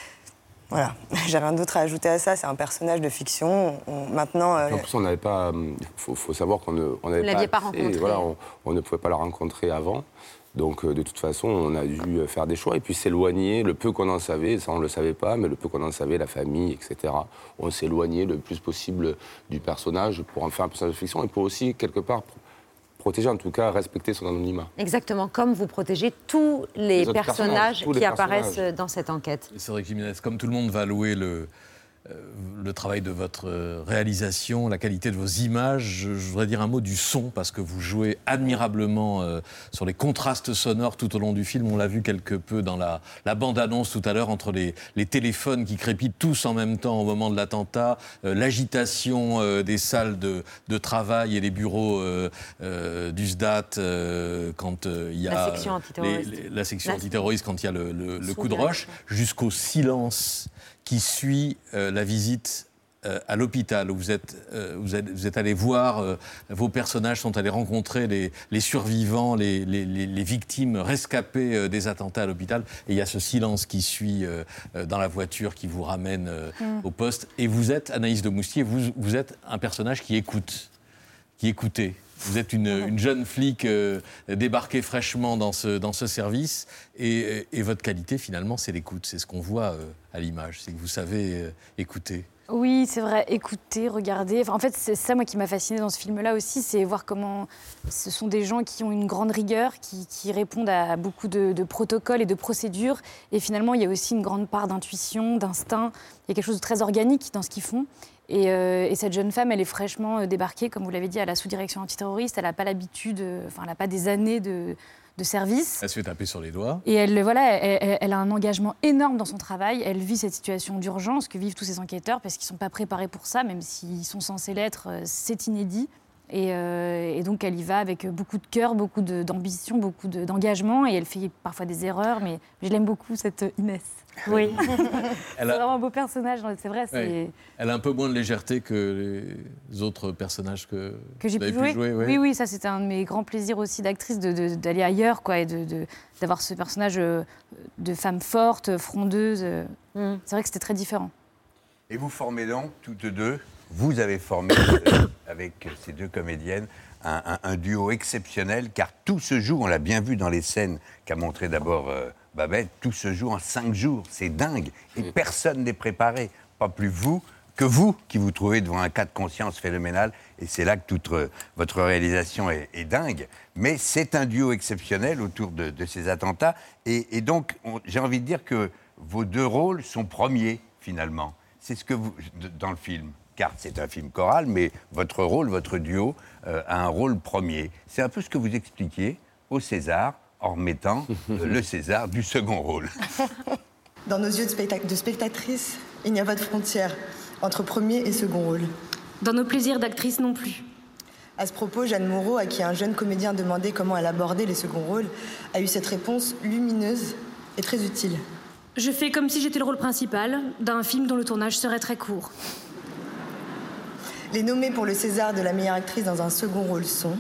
Voilà, j'ai rien d'autre à ajouter à ça. C'est un personnage de fiction. On, maintenant, euh... en plus, on n'avait pas. Il faut, faut savoir qu'on ne, on n'avait Vous ne l'aviez pas, pas rencontré. Voilà, on, on ne pouvait pas la rencontrer avant. Donc, euh, de toute façon, on a dû faire des choix et puis s'éloigner. Le peu qu'on en savait, ça on ne le savait pas, mais le peu qu'on en savait, la famille, et cetera. On s'éloignait le plus possible du personnage pour en faire un personnage de fiction et pour aussi quelque part protéger, en tout cas, respecter son anonymat. Exactement, comme vous protégez tous les, les personnages, personnages tous les qui personnages. apparaissent dans cette enquête. C'est vrai que Jiménez, comme tout le monde va louer le, euh, le travail de votre réalisation, la qualité de vos images, je, je voudrais dire un mot du son, parce que vous jouez admirablement euh, sur les contrastes sonores tout au long du film. On l'a vu quelque peu dans la, la bande-annonce tout à l'heure, entre les, les téléphones qui crépitent tous en même temps au moment de l'attentat, euh, l'agitation euh, des salles de, de travail et les bureaux euh, euh, du S D A T euh, quand euh, il y a la section antiterroriste, les, les, la section la... antiterroriste quand il y a le, le, le coup de roche, jusqu'au silence qui suit euh, la visite euh, à l'hôpital, où vous êtes, euh, vous êtes, vous êtes allé voir, euh, vos personnages sont allés rencontrer les, les survivants, les, les, les victimes rescapées euh, des attentats à l'hôpital, et il y a ce silence qui suit euh, dans la voiture, qui vous ramène euh, mmh. au poste. Et vous êtes, Anaïs de Moustier, vous, vous êtes un personnage qui écoute, qui écoutait. Vous êtes une, une jeune flic euh, débarquée fraîchement dans ce, dans ce service et, et votre qualité, finalement, c'est l'écoute. C'est ce qu'on voit euh, à l'image, c'est que vous savez euh, écouter. Oui, c'est vrai, écouter, regarder. Enfin, en fait, c'est ça, moi, qui m'a fascinée dans ce film-là aussi, c'est voir comment ce sont des gens qui ont une grande rigueur, qui, qui répondent à beaucoup de, de protocoles et de procédures. Et finalement, il y a aussi une grande part d'intuition, d'instinct. Il y a quelque chose de très organique dans ce qu'ils font. Et, euh, et cette jeune femme, elle est fraîchement débarquée, comme vous l'avez dit, à la sous-direction antiterroriste. Elle n'a pas l'habitude, enfin, elle n'a pas des années de, de service. Elle se fait taper sur les doigts. Et elle, voilà, elle, elle a un engagement énorme dans son travail. Elle vit cette situation d'urgence que vivent tous ces enquêteurs parce qu'ils ne sont pas préparés pour ça, même s'ils sont censés l'être, c'est inédit. Et, euh, et donc, elle y va avec beaucoup de cœur, beaucoup de, d'ambition, beaucoup de, d'engagement. Et elle fait parfois des erreurs, mais je l'aime beaucoup, cette Inès. Oui. Elle a... C'est vraiment un beau personnage, c'est vrai. C'est... Oui. Elle a un peu moins de légèreté que les autres personnages que, que j'ai vous pu avez jouer. pu jouer. Oui. oui, oui, ça c'était un de mes grands plaisirs aussi d'actrice, de, de, d'aller ailleurs, quoi, et de, de, d'avoir ce personnage de femme forte, frondeuse. Mm. C'est vrai que c'était très différent. Et vous formez donc, toutes deux, vous avez formé euh, avec ces deux comédiennes un, un, un duo exceptionnel, car tout se joue, on l'a bien vu dans les scènes qu'a montré d'abord euh, Babette, tout se joue en cinq jours, c'est dingue, et personne n'est préparé, pas plus vous que vous qui vous trouvez devant un cas de conscience phénoménal, et c'est là que toute euh, votre réalisation est, est dingue, mais c'est un duo exceptionnel autour de, de ces attentats, et, et donc on, j'ai envie de dire que vos deux rôles sont premiers, finalement. C'est ce que vous, dans le film, car c'est un film choral, mais votre rôle, votre duo, euh, a un rôle premier. C'est un peu ce que vous expliquiez au César, en remettant euh, le César du second rôle. Dans nos yeux de, spectac- de spectatrices, il n'y a pas de frontière entre premier et second rôle. Dans nos plaisirs d'actrice non plus. À ce propos, Jeanne Moreau, à qui un jeune comédien demandait comment elle abordait les seconds rôles, a eu cette réponse lumineuse et très utile. Je fais comme si j'étais le rôle principal d'un film dont le tournage serait très court. Les nommés pour le César de la meilleure actrice dans un second rôle sont...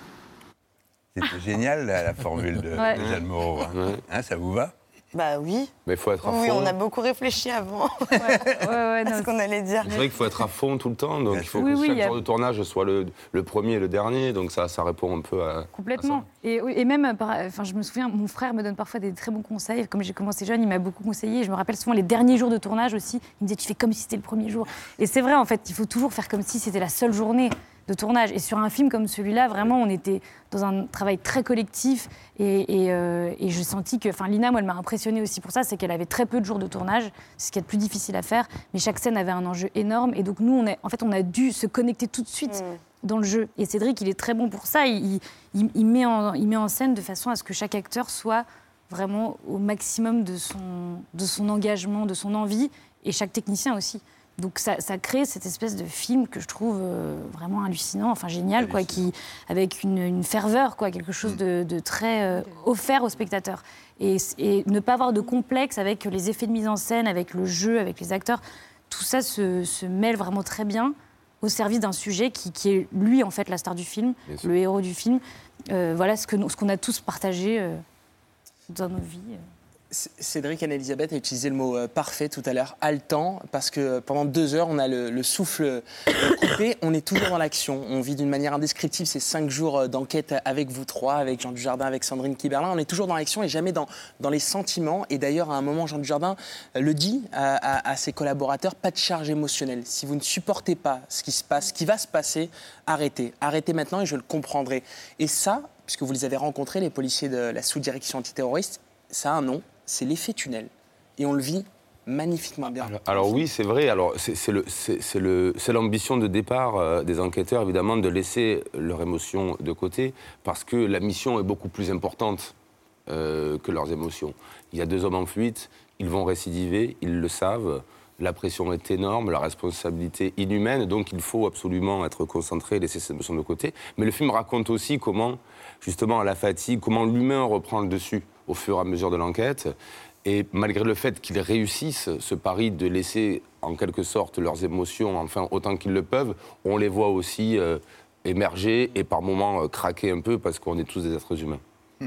C'était génial, la, la formule de, Ouais. de Jeanne Moreau. Hein. Hein, ça vous va? Bah oui. Mais il faut être à Oui, fond. on a beaucoup réfléchi avant ouais, ouais, à ce qu'on allait dire. C'est vrai qu'il faut être à fond tout le temps, donc il faut Oui, que oui, chaque il y a- jour de tournage soit le, le premier et le dernier, donc ça, ça répond un peu à... Complètement. Et, et même, par- enfin, je me souviens, mon frère me donne parfois des très bons conseils. Comme j'ai commencé jeune, il m'a beaucoup conseillé. Je me rappelle souvent les derniers jours de tournage aussi. Il me disait, tu fais comme si c'était le premier jour. Et c'est vrai, en fait, il faut toujours faire comme si c'était la seule journée de tournage. Et sur un film comme celui-là, vraiment, on était dans un travail très collectif. Et, et, euh, et j'ai senti que, enfin, Lina, moi, elle m'a impressionnée aussi pour ça, c'est qu'elle avait très peu de jours de tournage, c'est ce qui est le plus difficile à faire. Mais chaque scène avait un enjeu énorme. Et donc nous, on est, en fait, on a dû se connecter tout de suite dans le jeu. Et Cédric, il est très bon pour ça. Il, il, il met en, il met en scène de façon à ce que chaque acteur soit vraiment au maximum de son, de son engagement, de son envie, et chaque technicien aussi. Donc ça, ça crée cette espèce de film que je trouve euh, vraiment hallucinant, enfin génial, quoi, qui, avec une, une ferveur, quoi, quelque chose de, de très euh, offert aux spectateurs. Et, et ne pas avoir de complexe avec les effets de mise en scène, avec le jeu, avec les acteurs, tout ça se, se mêle vraiment très bien au service d'un sujet qui, qui est, lui, en fait, la star du film, le héros du film. Euh, voilà ce, que nous, ce qu'on a tous partagé euh, dans nos vies. C- Cédric Anne-Elisabeth a utilisé le mot euh, parfait tout à l'heure, haletant, parce que pendant deux heures, on a le, le souffle euh, coupé, on est toujours dans l'action. On vit d'une manière indescriptible ces cinq jours euh, d'enquête avec vous trois, avec Jean Dujardin, avec Sandrine Kiberlin. On est toujours dans l'action et jamais dans, dans les sentiments. Et d'ailleurs, à un moment, Jean Dujardin euh, le dit à, à- à ses collaborateurs, pas de charge émotionnelle. Si vous ne supportez pas ce qui se passe, ce qui va se passer, arrêtez. Arrêtez maintenant et je le comprendrai. Et ça, puisque vous les avez rencontrés, les policiers de la sous-direction antiterroriste, ça a un nom. C'est l'effet tunnel. Et on le vit magnifiquement bien. Alors, alors oui, c'est vrai. Alors c'est c'est le- c'est- c'est le- c'est l'ambition de départ euh, des enquêteurs, évidemment, de laisser leur émotion de côté, parce que la mission est beaucoup plus importante euh, que leurs émotions. Il y a deux hommes en fuite, ils vont récidiver, ils le savent. La pression est énorme, la responsabilité inhumaine, donc il faut absolument être concentré et laisser ses émotions de côté. Mais le film raconte aussi comment, justement, à la fatigue, comment l'humain reprend le dessus au fur et à mesure de l'enquête. Et malgré le fait qu'ils réussissent ce pari de laisser, en quelque sorte, leurs émotions, enfin, autant qu'ils le peuvent, on les voit aussi euh, émerger et par moments euh, craquer un peu parce qu'on est tous des êtres humains.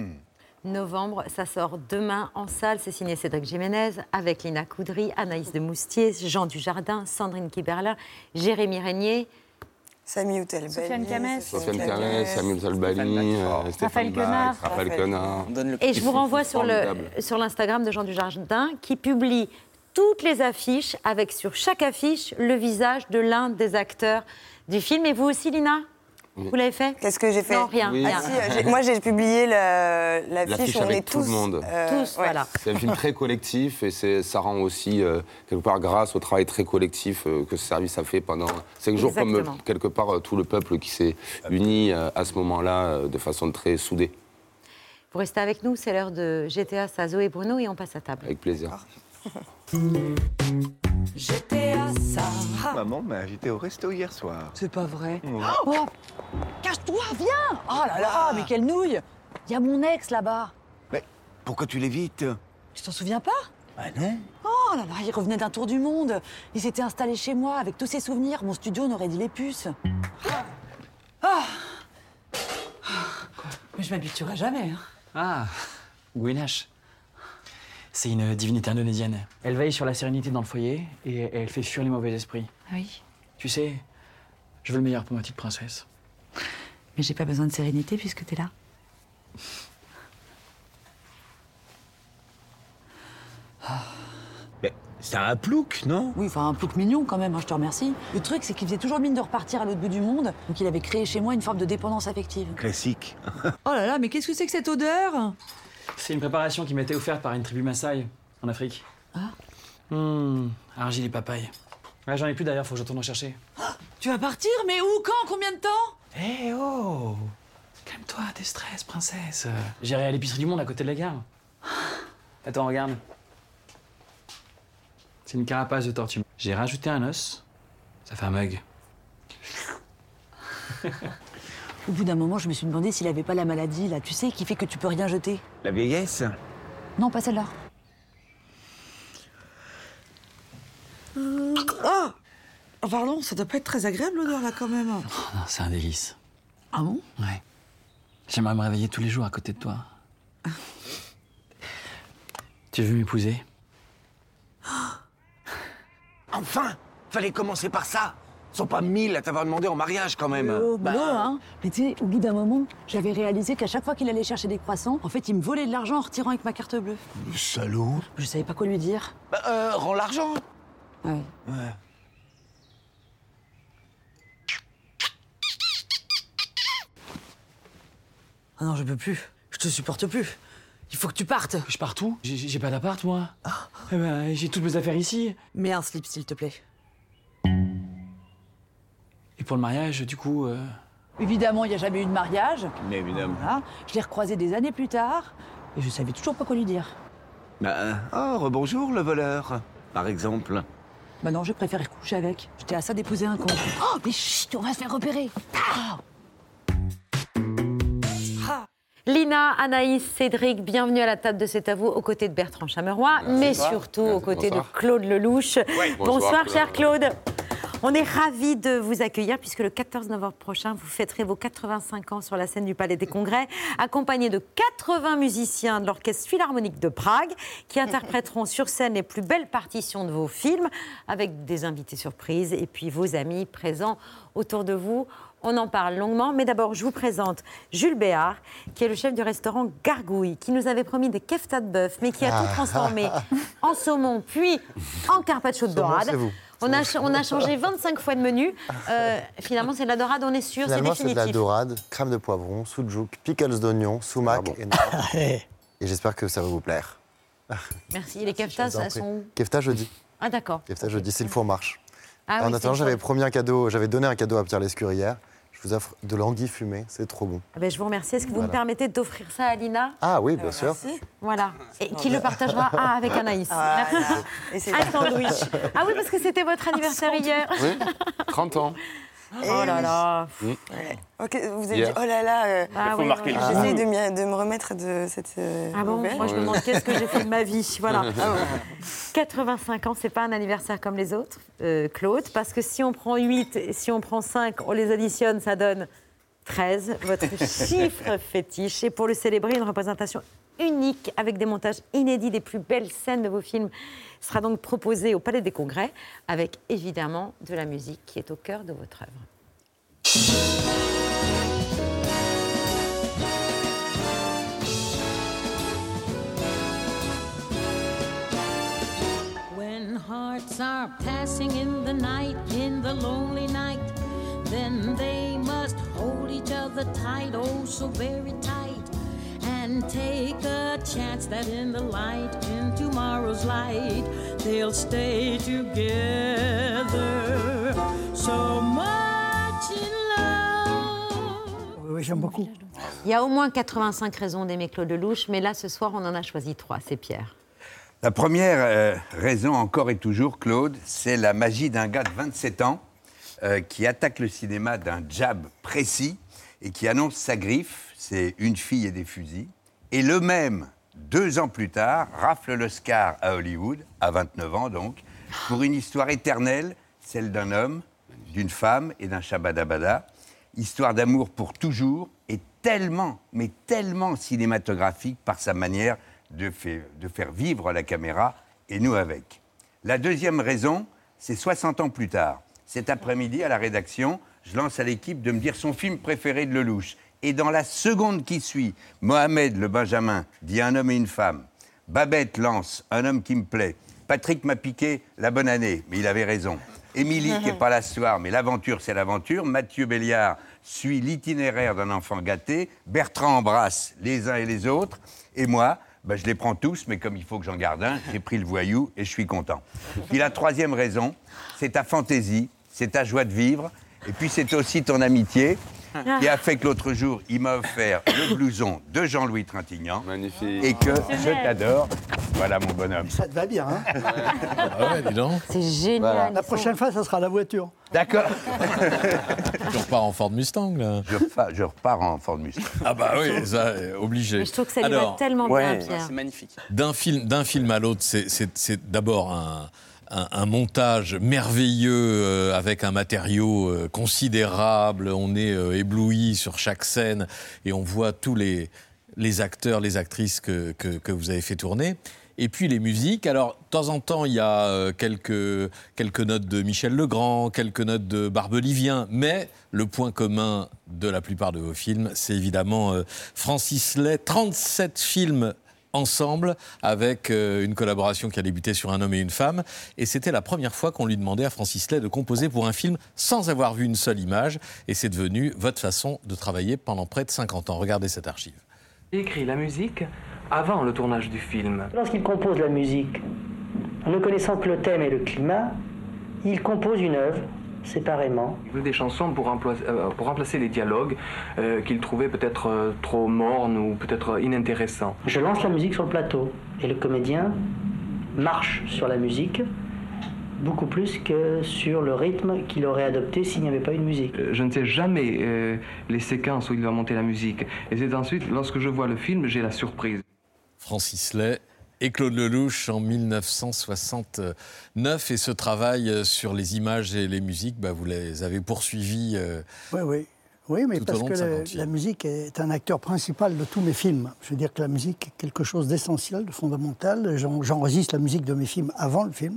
Novembre, ça sort demain en salle. C'est signé Cédric Jiménez avec Lina Coudry, Anaïs de Moustier, Jean Dujardin, Sandrine Kiberlin, Jérémy Régnier. Samy Houtel. Sofiane Kamès. Sofiane Kamès, Samuel Salbani, euh, Stéphane Raphaël Bach, Quenard. Raphaël Quenard. Et je vous renvoie sur le- Formidable. sur l'Instagram de Jean Dujardin qui publie toutes les affiches avec sur chaque affiche le visage de l'un des acteurs du film. Et vous aussi, Lina ? Oui. Vous l'avez fait ? Qu'est-ce que j'ai fait Non, rien. Oui. rien. Ah si, euh, j'ai- moi j'ai publié le- l'affiche L'affiche où on avec est tout tous. le monde. euh, Tous, ouais. voilà. C'est un film très collectif et c'est- ça rend aussi, euh, quelque part, grâce au travail très collectif euh, que ce service a fait pendant cinq jours, comme Exactement. euh, quelque part euh, tout le peuple qui s'est uni euh, à ce moment-là euh, de façon très soudée. Vous restez avec nous, c'est l'heure de G T A, ça Zoé et Bruno et on passe à table. Avec plaisir. J'étais à ça. Maman m'a invité au resto hier soir. C'est pas vrai. Ouais. Oh, cache-toi, viens. Oh là là, mais quelle nouille. Il y a mon ex là-bas. Mais pourquoi tu l'évites? Tu t'en souviens pas? Bah non. Oh là là, il revenait d'un tour du monde. Il s'était installé chez moi avec tous ses souvenirs. Mon studio, on aurait dit les puces. Ah. Mais je m'habituerai jamais. hein. Ah, Gwenache. C'est une divinité indonésienne. Elle veille sur la sérénité dans le foyer et elle fait fuir les mauvais esprits. Oui. Tu sais, je veux le meilleur pour ma petite princesse. Mais j'ai pas besoin de sérénité puisque t'es là. Mais c'est un plouc, non? Oui, enfin un plouc mignon quand même, hein, je te remercie. Le truc, c'est qu'il faisait toujours mine de repartir à l'autre bout du monde, donc il avait créé chez moi une forme de dépendance affective. Classique. Oh là là, mais qu'est-ce que c'est que cette odeur? C'est une préparation qui m'a été offerte par une tribu Maasai en Afrique. Ah. Hum, argile et papaye. Ouais, j'en ai plus d'ailleurs, faut que je retourne en chercher. Tu vas partir? Mais où? Quand? Combien de temps? Eh oh! Calme-toi, tes stress, princesse. J'irai à l'épicerie du Monde à côté de la gare. Attends, regarde. C'est une carapace de tortue. J'ai rajouté un os. Ça fait un mug. Au bout d'un moment, je me suis demandé s'il avait pas la maladie, là, tu sais, qui fait que tu peux rien jeter. La vieillesse? Non, pas celle-là. Euh... Oh, oh Pardon, ça doit pas être très agréable l'odeur, là, quand même. Oh non, c'est un délice. Ah bon? Ouais. J'aimerais me réveiller tous les jours à côté de toi. Tu veux m'épouser? Enfin! Fallait commencer par ça! Ils sont pas mille à t'avoir demandé en mariage, quand même! Oh, boulot, hein! Mais tu sais, au bout d'un moment, j'avais réalisé qu'à chaque fois qu'il allait chercher des croissants, en fait, il me volait de l'argent en retirant avec ma carte bleue. Le salaud! Je savais pas quoi lui dire. Bah, euh, rends l'argent! Ouais. Ouais. Ah non, je peux plus. Je te supporte plus. Il faut que tu partes. Je pars où? J'ai j'ai pas d'appart, moi. Ah. Eh ben, j'ai toutes mes affaires ici. Mets un slip, s'il te plaît. Et pour le mariage, du coup... Euh... Évidemment, il n'y a jamais eu de mariage. Mais évidemment. Voilà. Je l'ai recroisé des années plus tard. Et je savais toujours pas quoi lui dire. Bah, oh, rebonjour, le voleur, par exemple. Bah non, j'ai préféré coucher avec. J'étais à ça d'épouser un con. Oh, mais chut, on va se faire repérer. Ah. Lina, Anaïs, Cédric, bienvenue à la table de C'est à vous, aux côtés de Bertrand Chameroy, Merci. mais Bonsoir. surtout Merci. aux côtés Bonsoir. de Claude Lelouch. Oui. Bonsoir, Bonsoir, cher Claude. Claude. On est ravis de vous accueillir puisque le quatorze novembre prochain, vous fêterez vos quatre-vingt-cinq ans sur la scène du Palais des Congrès, accompagnés de quatre-vingts musiciens de l'Orchestre Philharmonique de Prague qui interpréteront sur scène les plus belles partitions de vos films avec des invités surprises et puis vos amis présents autour de vous. On en parle longuement, mais d'abord, je vous présente Jules Béard, qui est le chef du restaurant Gargouille, qui nous avait promis des keftas de bœuf, mais qui a tout transformé en saumon, puis en carpaccio de dorade. C'est vous. On a, on a changé vingt-cinq fois de menu. Euh, finalement, c'est de la dorade, on est sûr, c'est Finalement, c'est définitif. de la dorade, crème de poivron, soudjouk, pickles d'oignon, sumac et noix. Et j'espère que ça va vous plaire. Merci. Les keftas, Je vous en elles prie. sont où? Kefta jeudi. Ah, d'accord. Kefta jeudi, si le four marche. Ah en oui, attendant, c'est j'avais cool. promis un cadeau, j'avais donné un cadeau à Pierre Lescure hier. Je vous offre de l'anguille fumée, c'est trop bon. Ah ben, je vous remercie. Est-ce que vous Voilà. me permettez d'offrir ça à Lina? Ah oui, bien sûr. Voilà. Et qui le partagera ah, avec Anaïs. Ah, Merci. Un sandwich. Ah oui, parce que c'était votre anniversaire hier. Oui, trente ans. Oh là là. Mm. Ok, vous avez Hier. dit, oh là là, euh, Ah Il faut oui, marquer oui. le coup. j'essaie de, m'y- de me remettre de cette euh, Ah bon? nouvelle. Moi, je me demande qu'est-ce que j'ai fait de ma vie. Voilà. quatre-vingt-cinq ans, c'est pas un anniversaire comme les autres, euh, Claude, parce que si on prend huit et si on prend cinq, on les additionne, ça donne treize, votre chiffre fétiche. Et pour le célébrer, une représentation unique avec des montages inédits des plus belles scènes de vos films sera donc proposée au Palais des Congrès avec évidemment de la musique qui est au cœur de votre œuvre. When hearts are passing in the night, in the lonely night, then they must hold each other tight, oh so very tight, and take a chance that in the light, in tomorrow's light, they'll stay together so much in love. Oui, j'aime beaucoup. Il y a au moins quatre-vingt-cinq raisons d'aimer Claude Lelouch, mais là, ce soir, on en a choisi trois. C'est Pierre. La première euh, raison, encore et toujours, Claude, c'est la magie d'un gars de vingt-sept ans euh, qui attaque le cinéma d'un jab précis et qui annonce sa griffe, c'est Une fille et des fusils. Et le même, deux ans plus tard, rafle l'Oscar à Hollywood, à vingt-neuf ans donc, pour une histoire éternelle, celle d'un homme, d'une femme et d'un shabadabada. Histoire d'amour pour toujours et tellement, mais tellement cinématographique par sa manière de, fait, de faire vivre la caméra et nous avec. La deuxième raison, c'est soixante ans plus tard. Cet après-midi, à la rédaction, je lance à l'équipe de me dire son film préféré de Lelouch. Et dans la seconde qui suit, Mohamed le Benjamin dit Un homme et une femme. Babette lance Un homme qui me plaît. Patrick m'a piqué La bonne année, mais il avait raison. Émilie, qui n'est pas là ce soir, mais l'aventure, c'est l'aventure. Mathieu Béliard suit l'itinéraire d'un enfant gâté. Bertrand embrasse les uns et les autres. Et moi, Ben, je les prends tous, mais comme il faut que j'en garde un, j'ai pris le voyou et je suis content. Puis la troisième raison, c'est ta fantaisie, c'est ta joie de vivre, et puis c'est aussi ton amitié qui a fait que l'autre jour, il m'a offert le blouson de Jean-Louis Trintignant. Magnifique. Et que je t'adore. Voilà mon bonhomme. Ça te va bien, hein? Ah ouais, dis donc. C'est génial. Voilà. La prochaine fois, ça sera la voiture. D'accord. Tu repars en Ford Mustang, là. Je repars, je repars en Ford Mustang. Ah bah oui, ça, euh, obligé. Mais je trouve que ça lui Alors, va tellement Ouais, bien, Pierre. c'est magnifique. D'un film, d'un film à l'autre, c'est, c'est, c'est d'abord un, un, un montage merveilleux euh, avec un matériau euh, considérable. On est euh, ébloui sur chaque scène et on voit tous les, les acteurs, les actrices que, que, que vous avez fait tourner. Et puis les musiques. Alors, de temps en temps, il y a euh, quelques, quelques notes de Michel Legrand, quelques notes de Barbelivien, mais le point commun de la plupart de vos films, c'est évidemment euh, Francis Lay. trente-sept films ensemble, avec euh, une collaboration qui a débuté sur Un homme et une femme. Et c'était la première fois qu'on lui demandait à Francis Lay de composer pour un film sans avoir vu une seule image. Et c'est devenu votre façon de travailler pendant près de cinquante ans. Regardez cette archive. J'ai écrit la musique avant le tournage du film. Lorsqu'il compose la musique, en ne connaissant que le thème et le climat, il compose une œuvre séparément. Il veut des chansons pour, emploie- euh, pour remplacer les dialogues euh, qu'il trouvait peut-être euh, trop mornes ou peut-être inintéressants. Je lance la musique sur le plateau et le comédien marche sur la musique beaucoup plus que sur le rythme qu'il aurait adopté s'il n'y avait pas eu de musique. Euh, Je ne sais jamais euh, les séquences où il va monter la musique. Et c'est ensuite, lorsque je vois le film, j'ai la surprise. Francis Lay et Claude Lelouch en mille neuf cent soixante-neuf. Et ce travail sur les images et les musiques, bah, vous les avez poursuivis. Euh, oui, oui. Oui, mais tout parce au long que de la, cinquante films. la musique est un acteur principal de tous mes films. Je veux dire que la musique est quelque chose d'essentiel, de fondamental. J'en- J'enregistre la musique de mes films avant le film.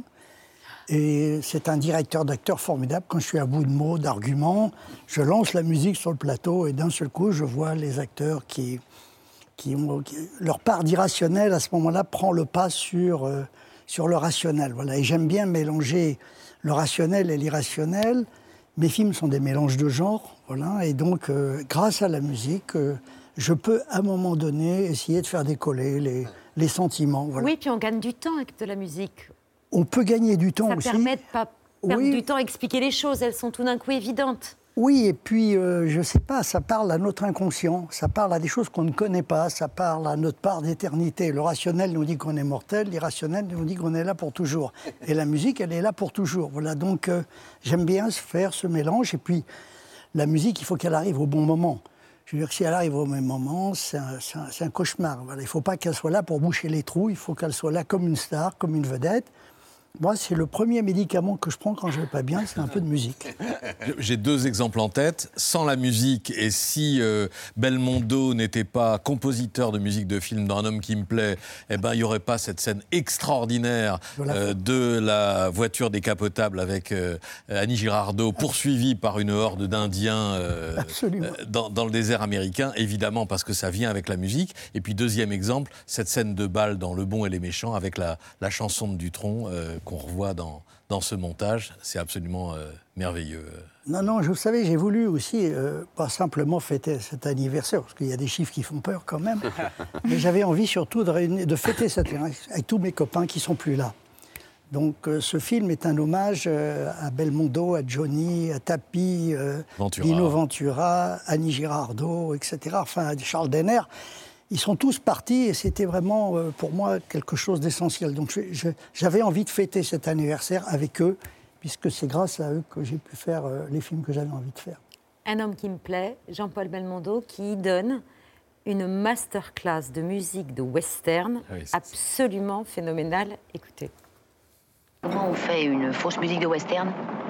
Et c'est un directeur d'acteurs formidable. Quand je suis à bout de mots, d'arguments, je lance la musique sur le plateau et d'un seul coup, je vois les acteurs qui, qui ont... qui- leur part d'irrationnel, à ce moment-là, prend le pas sur, euh, sur le rationnel. Voilà. Et j'aime bien mélanger le rationnel et l'irrationnel. Mes films sont des mélanges de genres. Voilà. Et donc, euh, grâce à la musique, euh, je peux, à un moment donné, essayer de faire décoller les, les sentiments. Voilà. Oui, puis on gagne du temps avec de la musique. On peut gagner du temps Ça aussi. permet de ne pas perdre Oui. du temps à expliquer les choses. Elles sont tout d'un coup évidentes. Oui, et puis, euh, je ne sais pas, ça parle à notre inconscient, ça parle à des choses qu'on ne connaît pas, ça parle à notre part d'éternité. Le rationnel nous dit qu'on est mortel, l'irrationnel nous dit qu'on est là pour toujours. Et la musique, elle est là pour toujours. Voilà, donc euh, j'aime bien faire ce mélange. Et puis, la musique, il faut qu'elle arrive au bon moment. Je veux dire que si elle arrive au même moment, c'est un, c'est un- c'est un cauchemar. Voilà, il ne faut pas qu'elle soit là pour boucher les trous, il faut qu'elle soit là comme une star, comme une vedette. Moi, c'est le premier médicament que je prends quand je ne vais pas bien, c'est un peu de musique. J'ai deux exemples en tête. Sans la musique, et si euh, Belmondo n'était pas compositeur de musique de film dans Un homme qui me plaît, eh ben, il n'y aurait pas cette scène extraordinaire euh, de la voiture décapotable avec euh, Annie Girardot, poursuivie par une horde d'Indiens euh, Absolument. euh, dans, dans le désert américain, évidemment parce que ça vient avec la musique. Et puis deuxième exemple, cette scène de bal dans Le Bon et les Méchants avec la, la chanson de Dutronc euh, qu'on revoit dans, dans ce montage. C'est absolument euh, merveilleux. Non, non, je- vous savez, j'ai voulu aussi, euh, pas simplement fêter cet anniversaire, parce qu'il y a des chiffres qui font peur quand même, mais j'avais envie surtout de, réunir, de fêter cet anniversaire avec tous mes copains qui ne sont plus là. Donc euh, ce film est un hommage euh, à Belmondo, à Johnny, à Tapi, euh, Ventura. Lino Ventura, Annie Girardot, et cetera. Enfin, Charles Denner. Ils sont tous partis et c'était vraiment, euh, pour moi, quelque chose d'essentiel. Donc je- je- j'avais envie de fêter cet anniversaire avec eux, puisque c'est grâce à eux que j'ai pu faire euh, les films que j'avais envie de faire. Un homme qui me plaît, Jean-Paul Belmondo, qui donne une masterclass de musique de western Ah oui, c'est- absolument phénoménale. Écoutez. Comment on fait une fausse musique de western?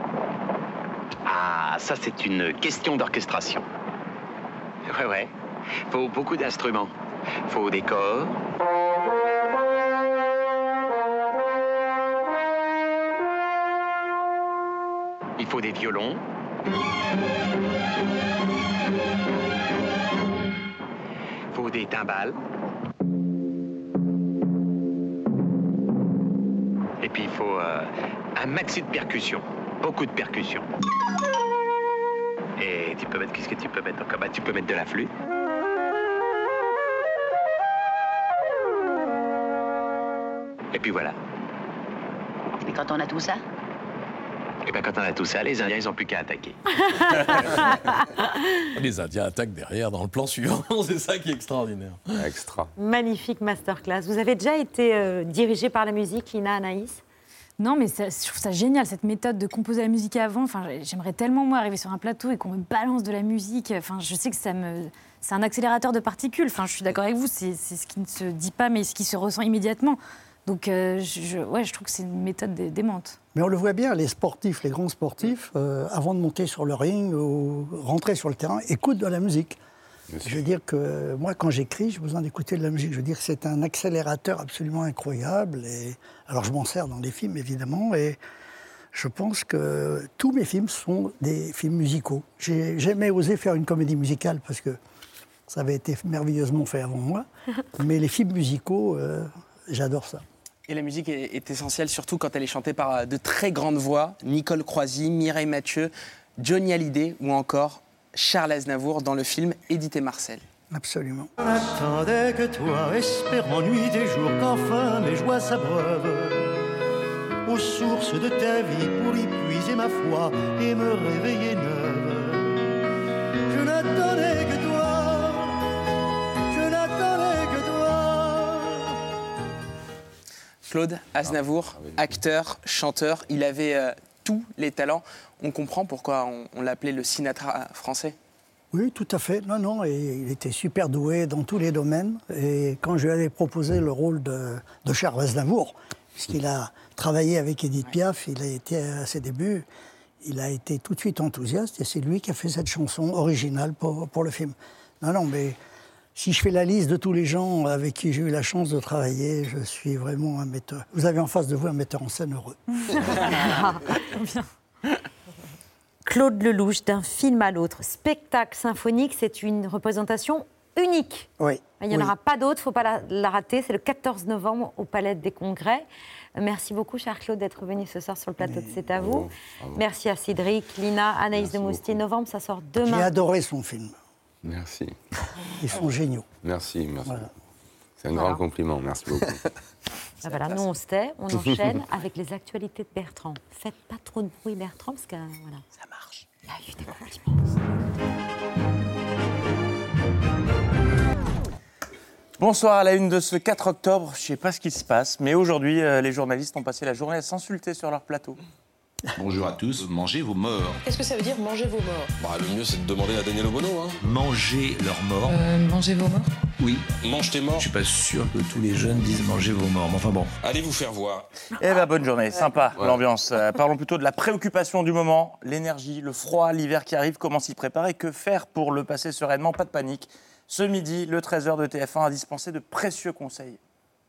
Ah, ça c'est une question d'orchestration. Ouais, ouais. Faut beaucoup d'instruments. Faut des corps. Il faut des violons. Faut des timbales. Et puis il faut euh, un maxi de percussions. Beaucoup de percussions. Et tu peux mettre, qu'est-ce que tu peux mettre encore? Bah, tu peux mettre de la flûte. Et puis voilà. Et quand on a tout ça? Et bien, quand on a tout ça, les Indiens, ils n'ont plus qu'à attaquer. Les Indiens attaquent derrière dans le plan suivant. C'est ça qui est extraordinaire. Extra. Magnifique masterclass. Vous avez déjà été euh, dirigée par la musique, Lina, Anaïs? Non, mais ça, je trouve ça génial, cette méthode de composer la musique avant. Enfin, j'aimerais tellement, moi, arriver sur un plateau et qu'on me balance de la musique. Enfin, je sais que ça me... c'est un accélérateur de particules. Enfin, je suis d'accord avec vous, c'est, c'est ce qui ne se dit pas, mais ce qui se ressent immédiatement. Donc, euh, je, ouais, je trouve que c'est une méthode dé- démente. Mais on le voit bien, les sportifs, les grands sportifs, euh, avant de monter sur le ring ou rentrer sur le terrain, écoutent de la musique. Je veux dire que moi, quand j'écris, j'ai besoin d'écouter de la musique. Je veux dire que c'est un accélérateur absolument incroyable. Et... alors, je m'en sers dans les films, évidemment. Et je pense que tous mes films sont des films musicaux. J'ai jamais osé faire une comédie musicale parce que ça avait été merveilleusement fait avant moi. Mais les films musicaux, euh, j'adore ça. Et la musique est, est essentielle, surtout quand elle est chantée par de très grandes voix. Nicole Croisy, Mireille Mathieu, Johnny Hallyday ou encore Charles Aznavour dans le film Édith et Marcel. Absolument. N'attendais que toi, espérant nuit et jour qu'enfin mes joies s'abreuvent aux sources de ta vie pour y puiser ma foi et me réveiller neuve. Je n'attendais que toi, je n'attendais que toi. Claude Aznavour, acteur, chanteur, il avait euh, tous les talents. On comprend pourquoi on, on l'appelait le Sinatra français. Oui, tout à fait. Non, non, et il était super doué dans tous les domaines. Et quand je lui avais proposé le rôle de, de Charles Aznavour, puisqu'il a travaillé avec Édith Piaf, il a été à ses débuts, il a été tout de suite enthousiaste et c'est lui qui a fait cette chanson originale pour, pour le film. Non, non, mais si je fais la liste de tous les gens avec qui j'ai eu la chance de travailler, je suis vraiment un metteur. Vous avez en face de vous un metteur en scène heureux. Claude Lelouch, d'un film à l'autre. Spectacle symphonique, c'est une représentation unique. Oui. Il n'y en oui. aura pas d'autre, il ne faut pas la, la rater. C'est le quatorze novembre au Palais des Congrès. Merci beaucoup, cher Claude, d'être venu ce soir sur le plateau Mais... de C'est à vous. Oh, Merci à Cédric, Lina, Anaïs Merci de Moustier. Beaucoup. Novembre, ça sort demain. J'ai adoré son film. Merci. Ils sont géniaux. Merci, merci. Voilà. C'est un voilà. grand compliment, merci beaucoup. Ah voilà, nous on se tait, on enchaîne avec les actualités de Bertrand. Faites pas trop de bruit, Bertrand, parce que voilà. Ça marche. Il y a eu des compliments. Bonsoir, à la une de ce quatre octobre, je ne sais pas ce qui se passe, mais aujourd'hui, euh, les journalistes ont passé la journée à s'insulter sur leur plateau. Bonjour à tous, mangez vos morts. Qu'est-ce que ça veut dire, manger vos morts? Bah, le mieux, c'est de demander à Daniel Obono. Hein. Mangez leurs morts. Euh, mangez vos morts? Oui, mange tes morts. Je suis pas sûr que tous les jeunes disent mangez vos morts, mais enfin bon. Allez vous faire voir. Eh ben, bonne journée, sympa ouais. l'ambiance. Euh, parlons plutôt de la préoccupation du moment, l'énergie, le froid, l'hiver qui arrive, comment s'y préparer, que faire pour le passer sereinement, pas de panique. Ce midi, le treize heures de T F un a dispensé de précieux conseils.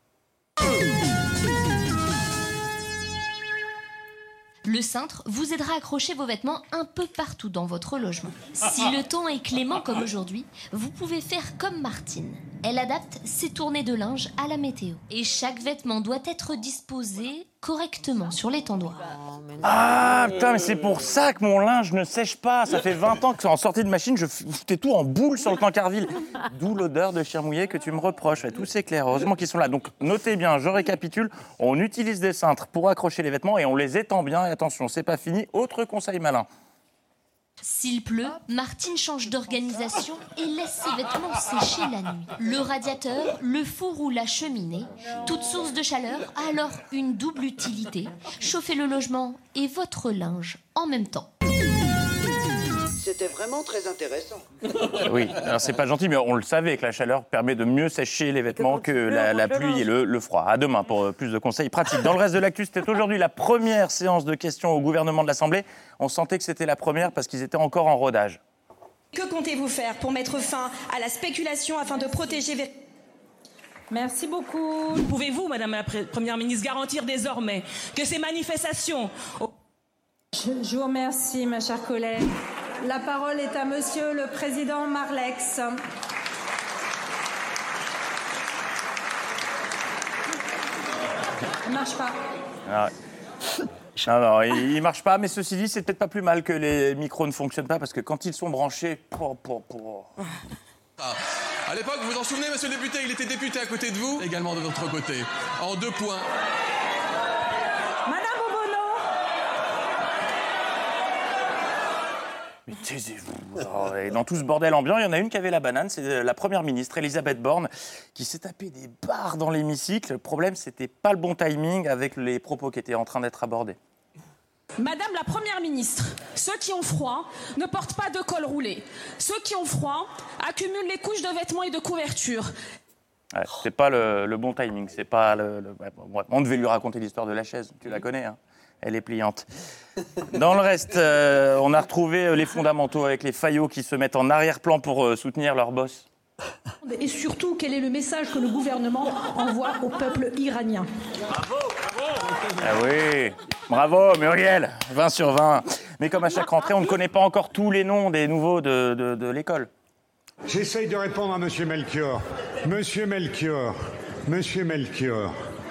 Le cintre vous aidera à accrocher vos vêtements un peu partout dans votre logement. Si le temps est clément comme aujourd'hui, vous pouvez faire comme Martine. Elle adapte ses tournées de linge à la météo. Et chaque vêtement doit être disposé correctement sur l'étendoir. Ah putain, mais c'est pour ça que mon linge ne sèche pas. Ça fait vingt ans que en sortie de machine, je foutais tout en boule sur le Tancarville. D'où l'odeur de chien mouillé que tu me reproches. Ouais, tout c'est clair, heureusement qu'ils sont là. Donc notez bien, je récapitule, on utilise des cintres pour accrocher les vêtements et on les étend bien. Et attention, c'est pas fini, autre conseil malin. S'il pleut, Martine change d'organisation et laisse ses vêtements sécher la nuit. Le radiateur, le four ou la cheminée, toute source de chaleur a alors une double utilité. Chauffer le logement et votre linge en même temps. C'était vraiment très intéressant. Oui, alors c'est pas gentil, mais on le savait que la chaleur permet de mieux sécher les vêtements que la, la pluie et le, le froid. À demain pour plus de conseils pratiques. Dans le reste de l'actu, c'était aujourd'hui la première séance de questions au gouvernement de l'Assemblée. On sentait que c'était la première parce qu'ils étaient encore en rodage. Que comptez-vous faire pour mettre fin à la spéculation afin de protéger... Merci beaucoup. Pouvez-vous, Madame la Première ministre, garantir désormais que ces manifestations... Je, je vous remercie, ma chère collègue. La parole est à Monsieur le Président Marlex. Ça ne marche pas. Ah, non, non, il ne marche pas, mais ceci dit, c'est peut-être pas plus mal que les micros ne fonctionnent pas, parce que quand ils sont branchés... Pour, pour, pour... Ah, à l'époque, vous vous en souvenez, monsieur le député, il était député à côté de vous, également de votre côté. En deux points. Mais taisez-vous. Alors, et dans tout ce bordel ambiant, il y en a une qui avait la banane, c'est la première ministre, Elisabeth Borne, qui s'est tapé des barres dans l'hémicycle. Le problème, c'était pas le bon timing avec les propos qui étaient en train d'être abordés. Madame la Première ministre, ceux qui ont froid ne portent pas de col roulé. Ceux qui ont froid accumulent les couches de vêtements et de couvertures. Ouais, c'est pas le, le bon timing, c'est pas le, le... Ouais, on devait lui raconter l'histoire de la chaise, tu la connais, hein. Elle est pliante. Dans le reste, euh, on a retrouvé les fondamentaux avec les Fayot qui se mettent en arrière-plan pour euh, soutenir leur boss. Et surtout, quel est le message que le gouvernement envoie au peuple iranien? Bravo, bravo. Ah oui, bravo Muriel, vingt sur vingt. Mais comme à chaque rentrée, on ne connaît pas encore tous les noms des nouveaux de, de, de l'école. J'essaye de répondre à Monsieur Melchior. Monsieur Melchior. Monsieur Melchior.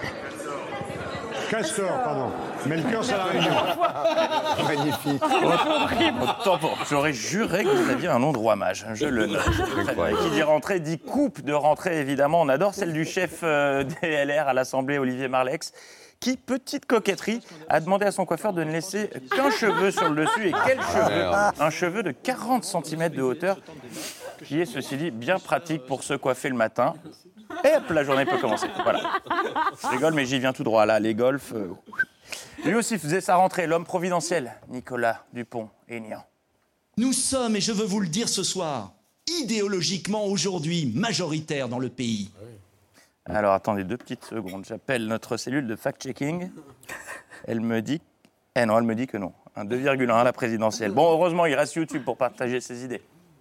Castor, pardon. Melchior, c'est la Réunion. Magnifique. Autant pour... J'aurais juré que vous aviez un nom de roi mage, je le note. Et qui dit rentrée, dit coupe de rentrée, évidemment. On adore celle du chef euh, des L R à l'Assemblée, Olivier Marleix, qui, petite coquetterie, a demandé à son coiffeur de ne laisser qu'un cheveu sur le dessus. Et quel cheveu? Un cheveu de quarante centimètres de hauteur, qui est, ceci dit, bien pratique pour se coiffer le matin. Et hop, la journée peut commencer. Voilà. Je rigole, mais j'y viens tout droit. Là, les golfs... Euh... Lui aussi faisait sa rentrée, l'homme providentiel, Nicolas Dupont-Aignan. Nous sommes, et je veux vous le dire ce soir, idéologiquement aujourd'hui majoritaires dans le pays. Alors, attendez deux petites secondes. J'appelle notre cellule de fact-checking. Elle me dit... Eh non, elle me dit que non. Un deux virgule un à la présidentielle. Bon, heureusement, il reste YouTube pour partager ses idées.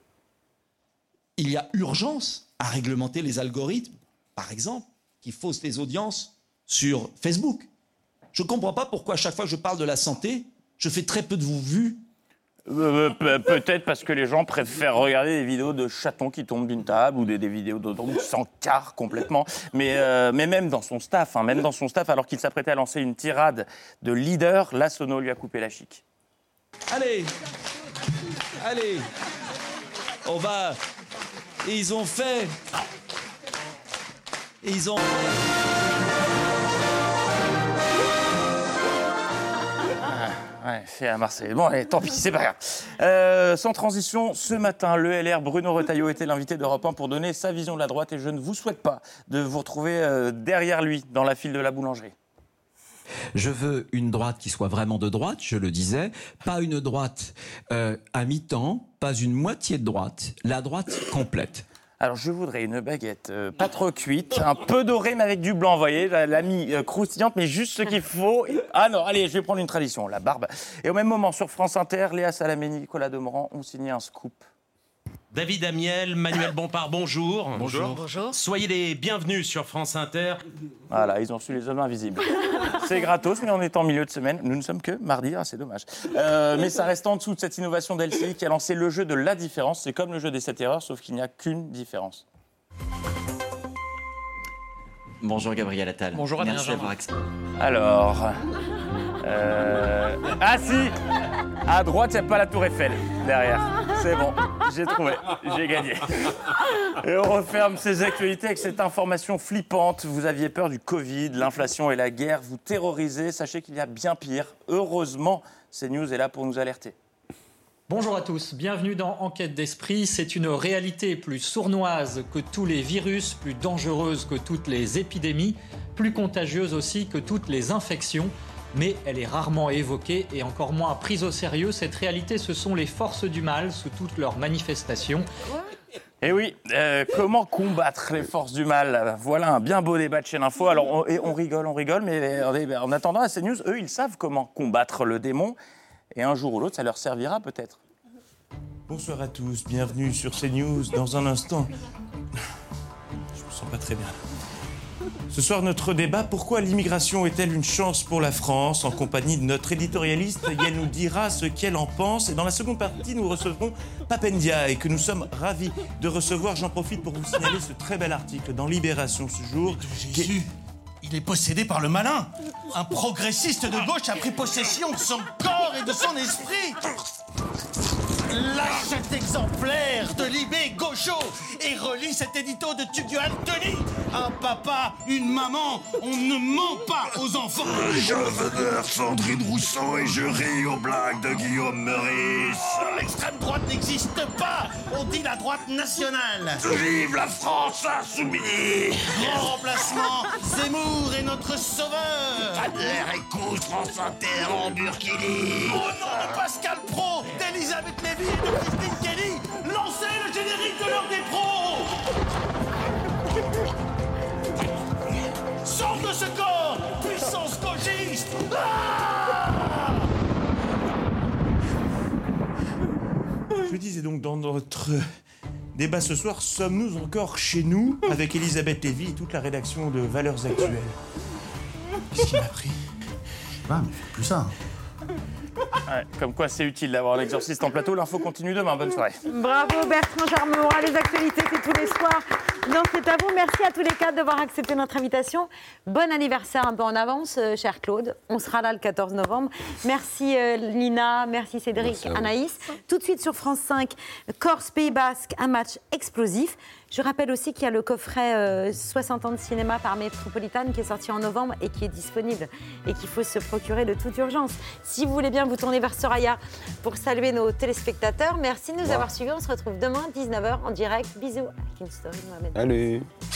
Il y a urgence à réglementer les algorithmes, par exemple, qui faussent les audiences sur Facebook. Je ne comprends pas pourquoi à chaque fois que je parle de la santé, je fais très peu de vues. Euh, pe- peut-être parce que les gens préfèrent regarder des vidéos de chatons qui tombent d'une table ou des, des vidéos de qui s'encarrent complètement. Mais, euh, mais même dans son staff, hein, même dans son staff, alors qu'il s'apprêtait à lancer une tirade de leader, la Sono lui a coupé la chic. Allez, allez, on va... Et ils ont fait... Et ils ont... Ouais, c'est à Marseille. Bon, allez, tant pis, c'est pas grave. Euh, sans transition, ce matin, le L R Bruno Retailleau était l'invité d'Europe un pour donner sa vision de la droite et je ne vous souhaite pas de vous retrouver euh, derrière lui dans la file de la boulangerie. Je veux une droite qui soit vraiment de droite, je le disais, pas une droite euh, à mi-temps, pas une moitié de droite, la droite complète. Alors, je voudrais une baguette euh, pas trop cuite, un peu dorée, mais avec du blanc, vous voyez, la, la mi euh, croustillante, mais juste ce qu'il faut. Et... Ah non, allez, je vais prendre une tradition, la barbe. Et au même moment, sur France Inter, Léa Salamé, Nicolas Demorand ont signé un scoop. David Amiel, Manuel Bompard, bonjour. Bonjour. Bonjour. Soyez les bienvenus sur France Inter. Voilà, ils ont reçu les hommes invisibles. C'est gratos, mais on est en milieu de semaine. Nous ne sommes que mardi, ah, c'est dommage. Euh, mais ça reste en dessous de cette innovation d'L C I qui a lancé le jeu de la différence. C'est comme le jeu des sept erreurs, sauf qu'il n'y a qu'une différence. Bonjour Gabriel Attal. Bonjour Adrien Merci d'avoir accès. Alors... Euh... Ah si! À droite, il n'y a pas la tour Eiffel, derrière. C'est bon, j'ai trouvé, j'ai gagné. Et on referme ces actualités avec cette information flippante. Vous aviez peur du Covid, l'inflation et la guerre vous terrorisez. Sachez qu'il y a bien pire. Heureusement, CNews est là pour nous alerter. Bonjour à tous, bienvenue dans Enquête d'Esprit. C'est une réalité plus sournoise que tous les virus, plus dangereuse que toutes les épidémies, plus contagieuse aussi que toutes les infections. Mais elle est rarement évoquée et encore moins prise au sérieux. Cette réalité, ce sont les forces du mal sous toutes leurs manifestations. Et oui, euh, comment combattre les forces du mal? Voilà un bien beau débat de Chaîne Info. Alors, on, et on rigole, on rigole, mais en attendant, à CNews, eux, ils savent comment combattre le démon. Et un jour ou l'autre, ça leur servira peut-être. Bonsoir à tous, bienvenue sur CNews. Dans un instant, je me sens pas très bien. Ce soir, notre débat, pourquoi l'immigration est-elle une chance pour la France? En compagnie de notre éditorialiste, elle nous dira ce qu'elle en pense. Et dans la seconde partie, nous recevrons Papendia et que nous sommes ravis de recevoir. J'en profite pour vous signaler ce très bel article dans Libération ce jour. Jésus, il est possédé par le malin. Un progressiste de gauche a pris possession de son corps et de son esprit. La Achète exemplaire de Libé Gaucho et relis cet édito de Tudio Anthony. Un papa, une maman, on ne ment pas aux enfants. Je vénère Sandrine Rousseau et je ris aux blagues de Guillaume Meurice. L'extrême droite n'existe pas, on dit la droite nationale. Vive la France insoumise. Grand remplacement, Zemmour est notre sauveur. Adler et Cous, France Inter en burkini. Au nom de Pascal Pro, d'Elisabeth Lévy et de Christine Kelly, lancez le générique de l'heure des pros. Sors de ce corps, puissance gauchiste. Ah! Je disais donc dans notre débat ce soir, sommes-nous encore chez nous avec Elisabeth Lévy et toute la rédaction de Valeurs Actuelles? Qu'est-ce qui m'a pris? Je sais pas, mais fais plus ça. Ouais, comme quoi c'est utile d'avoir l'exorciste en plateau. L'info continue demain. Bonne soirée. Bravo Bertrand Charmeroy, les actualités c'est tous les soirs. Donc c'est à vous. Merci à tous les quatre d'avoir accepté notre invitation. Bon anniversaire un peu en avance, euh, cher Claude. On sera là le quatorze novembre. Merci euh, Lina, merci Cédric, merci Anaïs. Tout de suite sur France cinq, Corse, Pays Basque, un match explosif. Je rappelle aussi qu'il y a le coffret euh, soixante ans de cinéma par Métropolitane qui est sorti en novembre et qui est disponible et qu'il faut se procurer de toute urgence. Si vous voulez bien vous tourner vers Soraya pour saluer nos téléspectateurs, merci de nous wow. avoir suivis. On se retrouve demain dix-neuf heures en direct. Bisous. Avec une story, Mohamed. Allez.